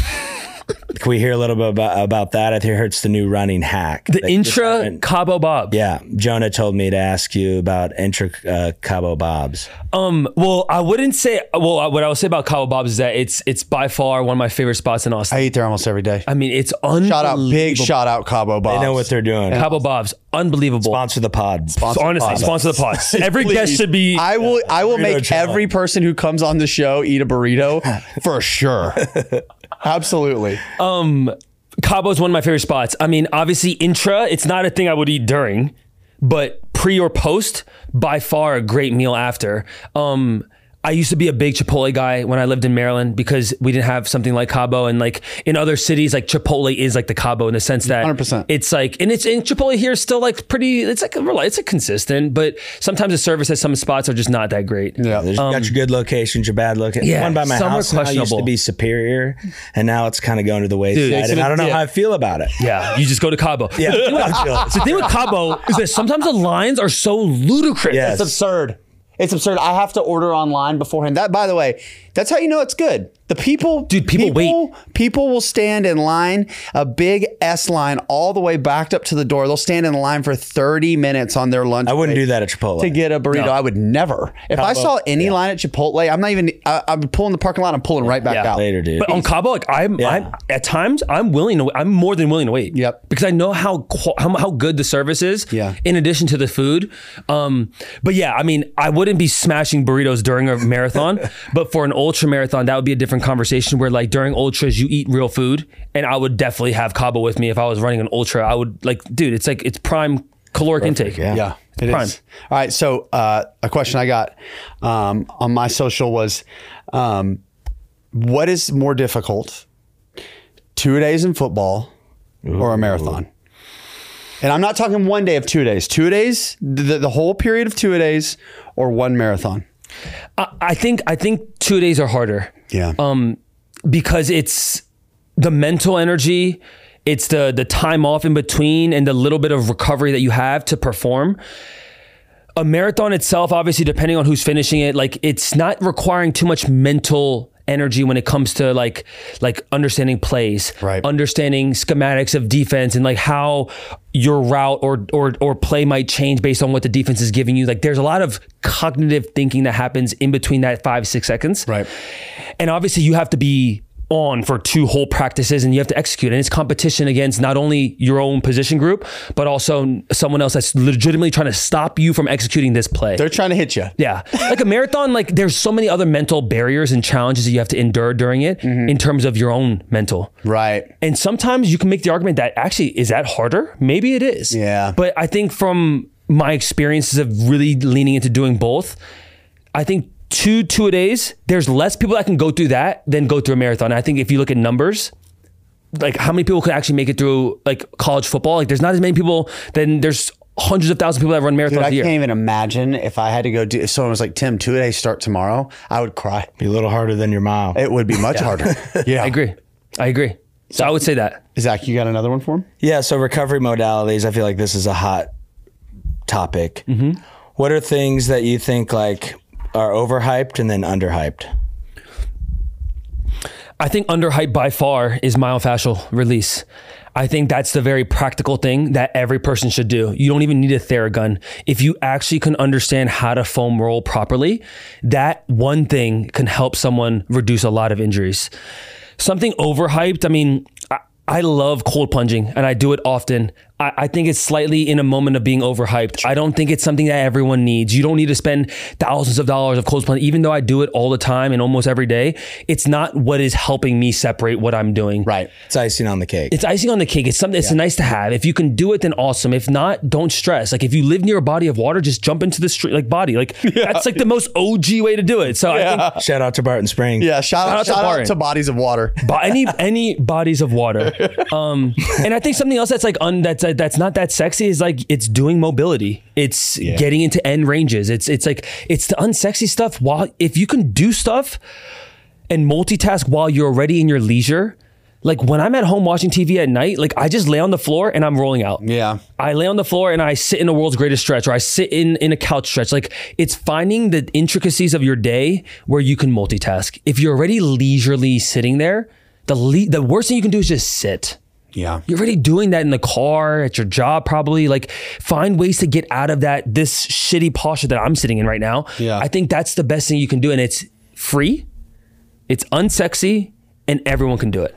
Can we hear a little bit about, about that? I heard it's the new running hack. The That you just intra haven't- Cabo Bob. Yeah, Jonah told me to ask you about intra uh, Cabo Bobs. Um, well, I wouldn't say. Well, what I would say about Cabo Bob's is that it's it's by far one of my favorite spots in Austin. I eat there almost every day. I mean, it's unbelievable. Shout out, big shout out, Cabo Bobs. They know what they're doing. Cabo Bob's unbelievable. Sponsor the pod. Sponsor Honestly, the pod. sponsor the pod. Every Please. guest should be. I will. I will Burrito make challenge. every person who comes on the show eat a burrito for sure. Absolutely. Um, Cabo is one of my favorite spots. I mean, obviously, intra, it's not a thing I would eat during, but pre or post, by far a great meal after. Um, I used to be a big Chipotle guy when I lived in Maryland because we didn't have something like Cabo, and like in other cities, like Chipotle is like the Cabo in the sense that one hundred percent. it's like, and it's in Chipotle here is still like pretty. It's like a, it's a consistent, but sometimes the service at some spots are just not that great. Yeah. There's, you got your good locations, your bad locations. yeah, One by my some are house now used to questionable. be superior, and now it's kind of going to the wayside. it's and gonna I don't know dip. how I feel about it. Yeah, you just go to Cabo. Yeah. The thing with, the thing with Cabo is that sometimes the lines are so ludicrous. Yes. It's absurd. It's absurd. I have to order online beforehand. That, by the way, that's how you know it's good. The people, Dude, people wait. People will stand in line, a big S line, all the way backed up to the door. They'll stand in line for thirty minutes on their lunch. I wouldn't break do that at Chipotle. to get a burrito. No. I would never. If I saw any line at Chipotle, I'm not even. I, I'm pulling the parking lot. I'm pulling right back Yeah. out. Later, dude. But on Cabo, like I'm, Yeah. I'm at times I'm willing to. I'm more than willing to wait. Yep. Because I know how qu- how, how good the service is. Yeah. In addition to the food, um, but yeah, I mean, I wouldn't be smashing burritos during a marathon, but for an ultra marathon, that would be a different conversation. Where like during ultras, you eat real food, and I would definitely have Cabo with me if I was running an ultra. I would like, dude, it's like it's prime caloric intake. yeah. Yeah, it is. Prime. All right. So uh, a question I got um, on my social was, um, what is more difficult, two days in football or a marathon? And I'm not talking one day of two days, two days, the, the whole period of two days or one marathon. I, I think I think two days are harder. Yeah. Um, because it's the mental energy, it's the the time off in between, and the little bit of recovery that you have to perform. A marathon itself, obviously, depending on who's finishing it, like it's not requiring too much mental energy when it comes to like like understanding plays, Right. understanding schematics of defense and like how your route or or or play might change based on what the defense is giving you. Like there's a lot of cognitive thinking that happens in between that five, six seconds. Right. And obviously you have to be on for two whole practices and you have to execute. And it's competition against not only your own position group, but also someone else that's legitimately trying to stop you from executing this play. They're trying to hit you. Yeah. Like a marathon, like there's so many other mental barriers and challenges that you have to endure during it Mm-hmm. in terms of your own mental. Right. And sometimes you can make the argument that actually, is that harder? Maybe it is. Yeah. But I think from my experiences of really leaning into doing both, I think two two-a-days, there's less people that can go through that than go through a marathon. I think if you look at numbers, like how many people could actually make it through like college football? Like there's not as many people, then there's hundreds of thousands of people that run marathons Dude, I a year. can't even imagine if I had to go do, if someone was like, Tim, two a day start tomorrow, I would cry. Be a little harder than your mile. It would be much harder. Yeah. I agree. I agree. So I would say that. Zach, you got another one for him? Yeah, so recovery modalities, I feel like this is a hot topic. Mm-hmm. What are things that you think like are overhyped and then underhyped? I think underhyped by far is myofascial release. I think that's the very practical thing that every person should do. You don't even need a Theragun. If you actually can understand how to foam roll properly, that one thing can help someone reduce a lot of injuries. Something overhyped, I mean, I, I love cold plunging and I do it often. I, I think it's slightly in a moment of being overhyped. I don't think it's something that everyone needs. You don't need to spend thousands of dollars of cold plunging, even though I do it all the time and almost every day. It's not what is helping me separate what I'm doing. Right. It's icing on the cake. It's icing on the cake. It's something that's nice to have. If you can do it, then awesome. If not, don't stress. Like if you live near a body of water, just jump into the street, like body. Like that's like the most O G way to do it. So I think Shout out to Barton Springs. Yeah. Shout, out, out to shout out Barton. to bodies of water. Bo- any any bodies of water, um, and I think something else that's like un, that's uh, that's not that sexy is like it's doing mobility. It's getting into end ranges. It's it's like it's the unsexy stuff. While if you can do stuff and multitask while you're already in your leisure. Like when I'm at home watching T V at night, like I just lay on the floor and I'm rolling out. Yeah. I lay on the floor and I sit in the world's greatest stretch, or I sit in, in a couch stretch. Like it's finding the intricacies of your day where you can multitask. If you're already leisurely sitting there, the le- the worst thing you can do is just sit. Yeah. You're already doing that in the car, at your job, probably. Like find ways to get out of that, this shitty posture that I'm sitting in right now. Yeah. I think that's the best thing you can do. And it's free, it's unsexy, and everyone can do it.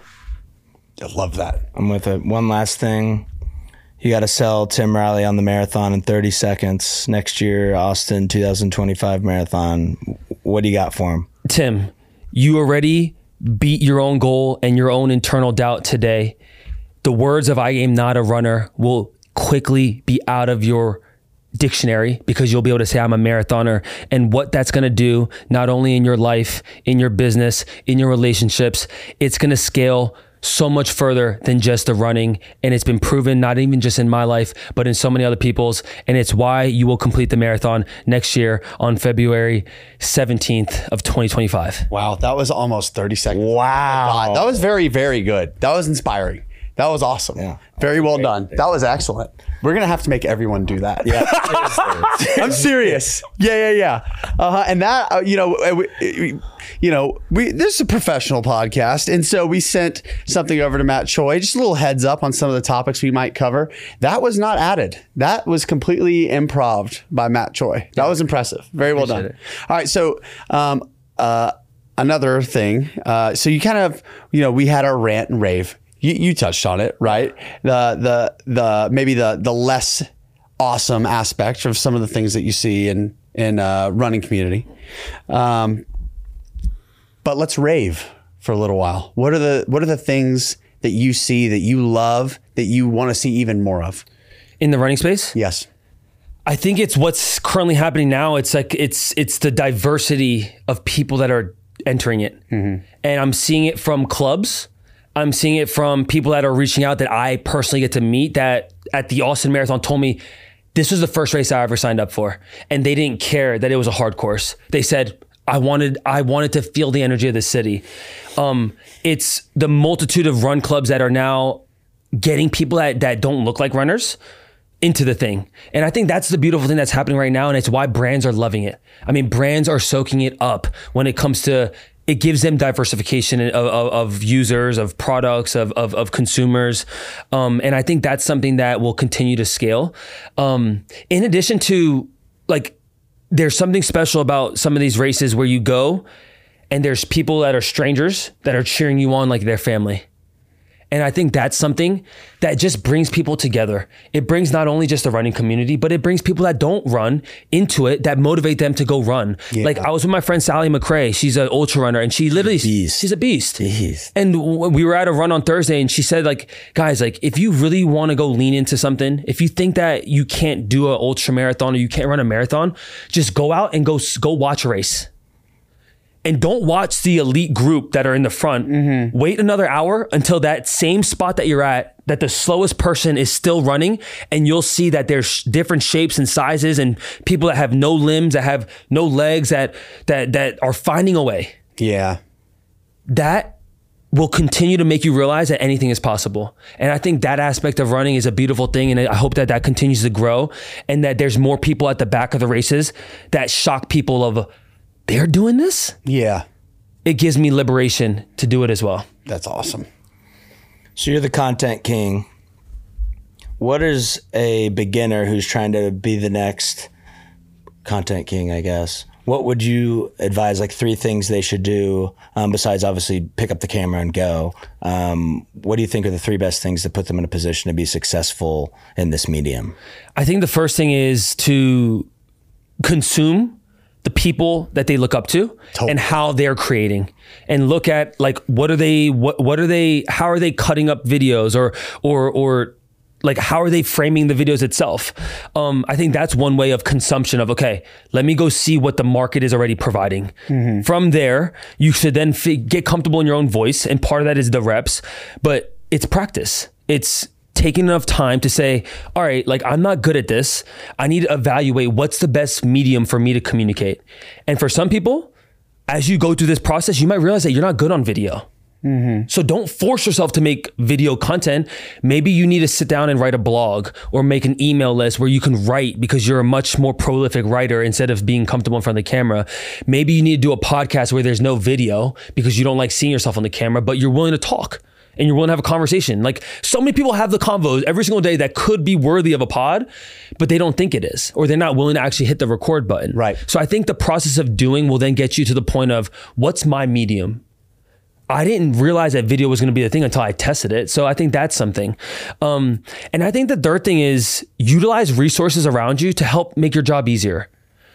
I love that. I'm with it. One last thing. You got to sell Tim Riley on the marathon in thirty seconds. Next year, Austin twenty twenty-five marathon. What do you got for him? Tim, you already beat your own goal and your own internal doubt today. The words of I am not a runner will quickly be out of your dictionary because you'll be able to say I'm a marathoner, and what that's going to do, not only in your life, in your business, in your relationships, it's going to scale so much further than just the running. And it's been proven not even just in my life, but in so many other people's. And it's why you will complete the marathon next year on February seventeenth of twenty twenty-five. Wow. That was almost thirty seconds. Wow. God, that was very, very good. That was inspiring. That was awesome. Yeah. Very well done. That was excellent. We're going to have to make everyone do that. Yeah. I'm serious. Yeah, yeah, yeah. Uh-huh. And that, uh, you know, uh, we, we, you know, we, this is a professional podcast. And so we sent something over to Matt Choi, just a little heads up on some of the topics we might cover. That was not added. That was completely improv by Matt Choi. That was impressive. Very well done. Appreciate it. All right. So, um, uh, another thing. Uh, so you kind of, you know, we had our rant and rave. You, you touched on it, right? The the the maybe the the less awesome aspect of some of the things that you see in in uh, running community. Um, but let's rave for a little while. What are the what are the things that you see that you love that you want to see even more of? In the running space? Yes. I think it's what's currently happening now. It's like it's it's the diversity of people that are entering it, mm-hmm. and I'm seeing it from clubs. I'm seeing it from people that are reaching out that I personally get to meet that at the Austin Marathon told me this was the first race I ever signed up for. And they didn't care that it was a hard course. They said, I wanted, I wanted to feel the energy of the city. Um, it's the multitude of run clubs that are now getting people that, that don't look like runners into the thing. And I think that's the beautiful thing that's happening right now. And it's why brands are loving it. I mean, brands are soaking it up when it comes to it gives them diversification of, of, of users, of products, of, of, of consumers. Um, and I think that's something that will continue to scale. Um, in addition to, like, there's something special about some of these races where you go and there's people that are strangers that are cheering you on like their family. And I think that's something that just brings people together. It brings not only just the running community, but it brings people that don't run into it, that motivate them to go run. Yeah. Like I was with my friend Sally McRae. She's an ultra runner and she literally, beast. she's a beast. beast. And w- we were at a run on Thursday and she said like, guys, like if you really want to go lean into something, if you think that you can't do an ultra marathon or you can't run a marathon, just go out and go, go watch a race. And don't watch the elite group that are in the front. Mm-hmm. Wait another hour until that same spot that you're at, that the slowest person is still running, and you'll see that there's different shapes and sizes and people that have no limbs, that have no legs, that that that are finding a way. Yeah. That will continue to make you realize that anything is possible. And I think that aspect of running is a beautiful thing. And I hope that that continues to grow and that there's more people at the back of the races that shock people of, they're doing this? Yeah. It gives me liberation to do it as well. That's awesome. So you're the content king. What is a beginner who's trying to be the next content king, I guess? What would you advise, like three things they should do, um, besides obviously pick up the camera and go? Um, what do you think are the three best things to put them in a position to be successful in this medium? I think the first thing is to consume the people that they look up to totally. And how they're creating, and look at like, what are they, what, what are they, how are they cutting up videos, or, or, or like, how are they framing the videos itself? Um, I think that's one way of consumption of, okay, let me go see what the market is already providing. Mm-hmm. From there, you should then f- get comfortable in your own voice. And part of that is the reps, but it's practice. It's taking enough time to say, all right, like I'm not good at this. I need to evaluate what's the best medium for me to communicate. And for some people, as you go through this process, you might realize that you're not good on video. Mm-hmm. So don't force yourself to make video content. Maybe you need to sit down and write a blog or make an email list where you can write because you're a much more prolific writer instead of being comfortable in front of the camera. Maybe you need to do a podcast where there's no video because you don't like seeing yourself on the camera, but you're willing to talk. And you're willing to have a conversation. Like so many people have the convos every single day that could be worthy of a pod, but they don't think it is, or they're not willing to actually hit the record button. Right. So I think the process of doing will then get you to the point of, what's my medium? I didn't realize that video was going to be the thing until I tested it. So I think that's something. Um, and I think the third thing is utilize resources around you to help make your job easier.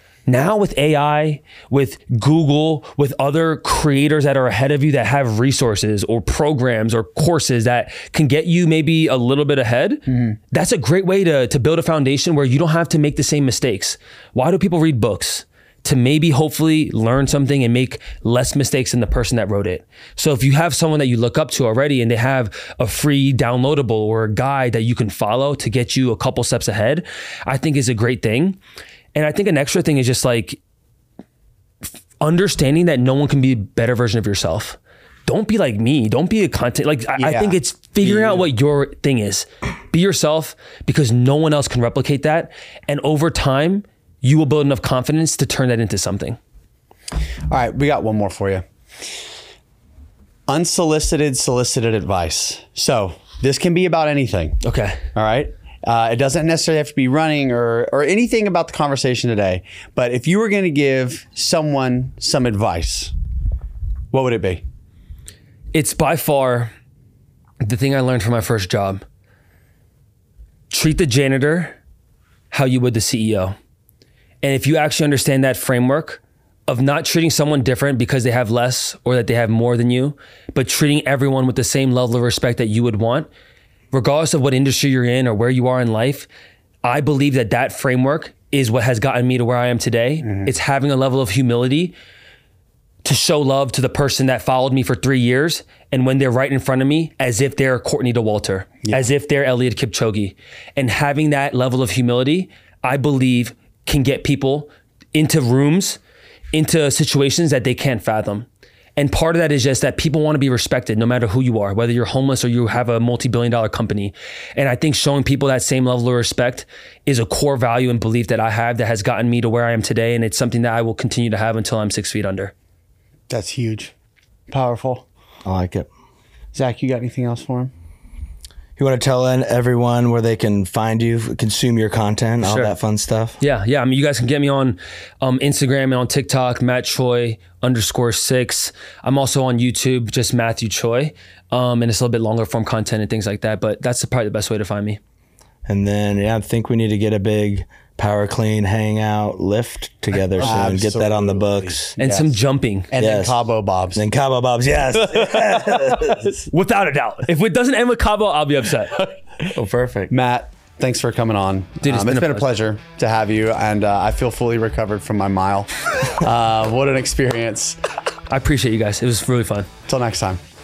Now with A I, with Google, with other creators that are ahead of you that have resources or programs or courses that can get you maybe a little bit ahead, mm-hmm. that's a great way to, to build a foundation where you don't have to make the same mistakes. Why do people read books? To maybe hopefully learn something and make less mistakes than the person that wrote it. So if you have someone that you look up to already and they have a free downloadable or a guide that you can follow to get you a couple steps ahead, I think is a great thing. And I think an extra thing is just like understanding that no one can be a better version of yourself. Don't be like me. Don't be a content. Like yeah. I, I think it's figuring out what your thing is. Be yourself, because no one else can replicate that. And over time, you will build enough confidence to turn that into something. All right, we got one more for you. Unsolicited, solicited advice. So this can be about anything. Okay. All right. Uh, it doesn't necessarily have to be running or or anything about the conversation today. But if you were going to give someone some advice, what would it be? It's by far the thing I learned from my first job. Treat the janitor how you would the C E O. And if you actually understand that framework of not treating someone different because they have less or that they have more than you, but treating everyone with the same level of respect that you would want, regardless of what industry you're in or where you are in life, I believe that that framework is what has gotten me to where I am today. Mm-hmm. It's having a level of humility to show love to the person that followed me for three years. And when they're right in front of me, as if they're Courtney DeWalter, yeah. as if they're Eliud Kipchoge. And having that level of humility, I believe can get people into rooms, into situations that they can't fathom. And part of that is just that people want to be respected no matter who you are, whether you're homeless or you have a multi-billion dollar company. And I think showing people that same level of respect is a core value and belief that I have that has gotten me to where I am today. And it's something that I will continue to have until I'm six feet under. That's huge. Powerful. I like it. Zach, you got anything else for him? You want to tell everyone where they can find you, consume your content, all Sure. that fun stuff? Yeah, yeah. I mean, you guys can get me on um, Instagram and on TikTok, Matt Choi underscore six. I'm also on YouTube, just Matthew Choi. Um, and it's a little bit longer form content and things like that. But that's probably the best way to find me. And then, yeah, I think we need to get a big Power Clean hangout lift together soon. Get that on the books. And Yes. some jumping. And Yes. then Cabo Bobs. And then Cabo Bobs, yes. Without a doubt. If it doesn't end with Cabo, I'll be upset. Oh, perfect. Matt, thanks for coming on. Dude, it's Um, been it's a been a pleasure to have you, and uh, I feel fully recovered from my mile. uh, what an experience. I appreciate you guys. It was really fun. Till next time.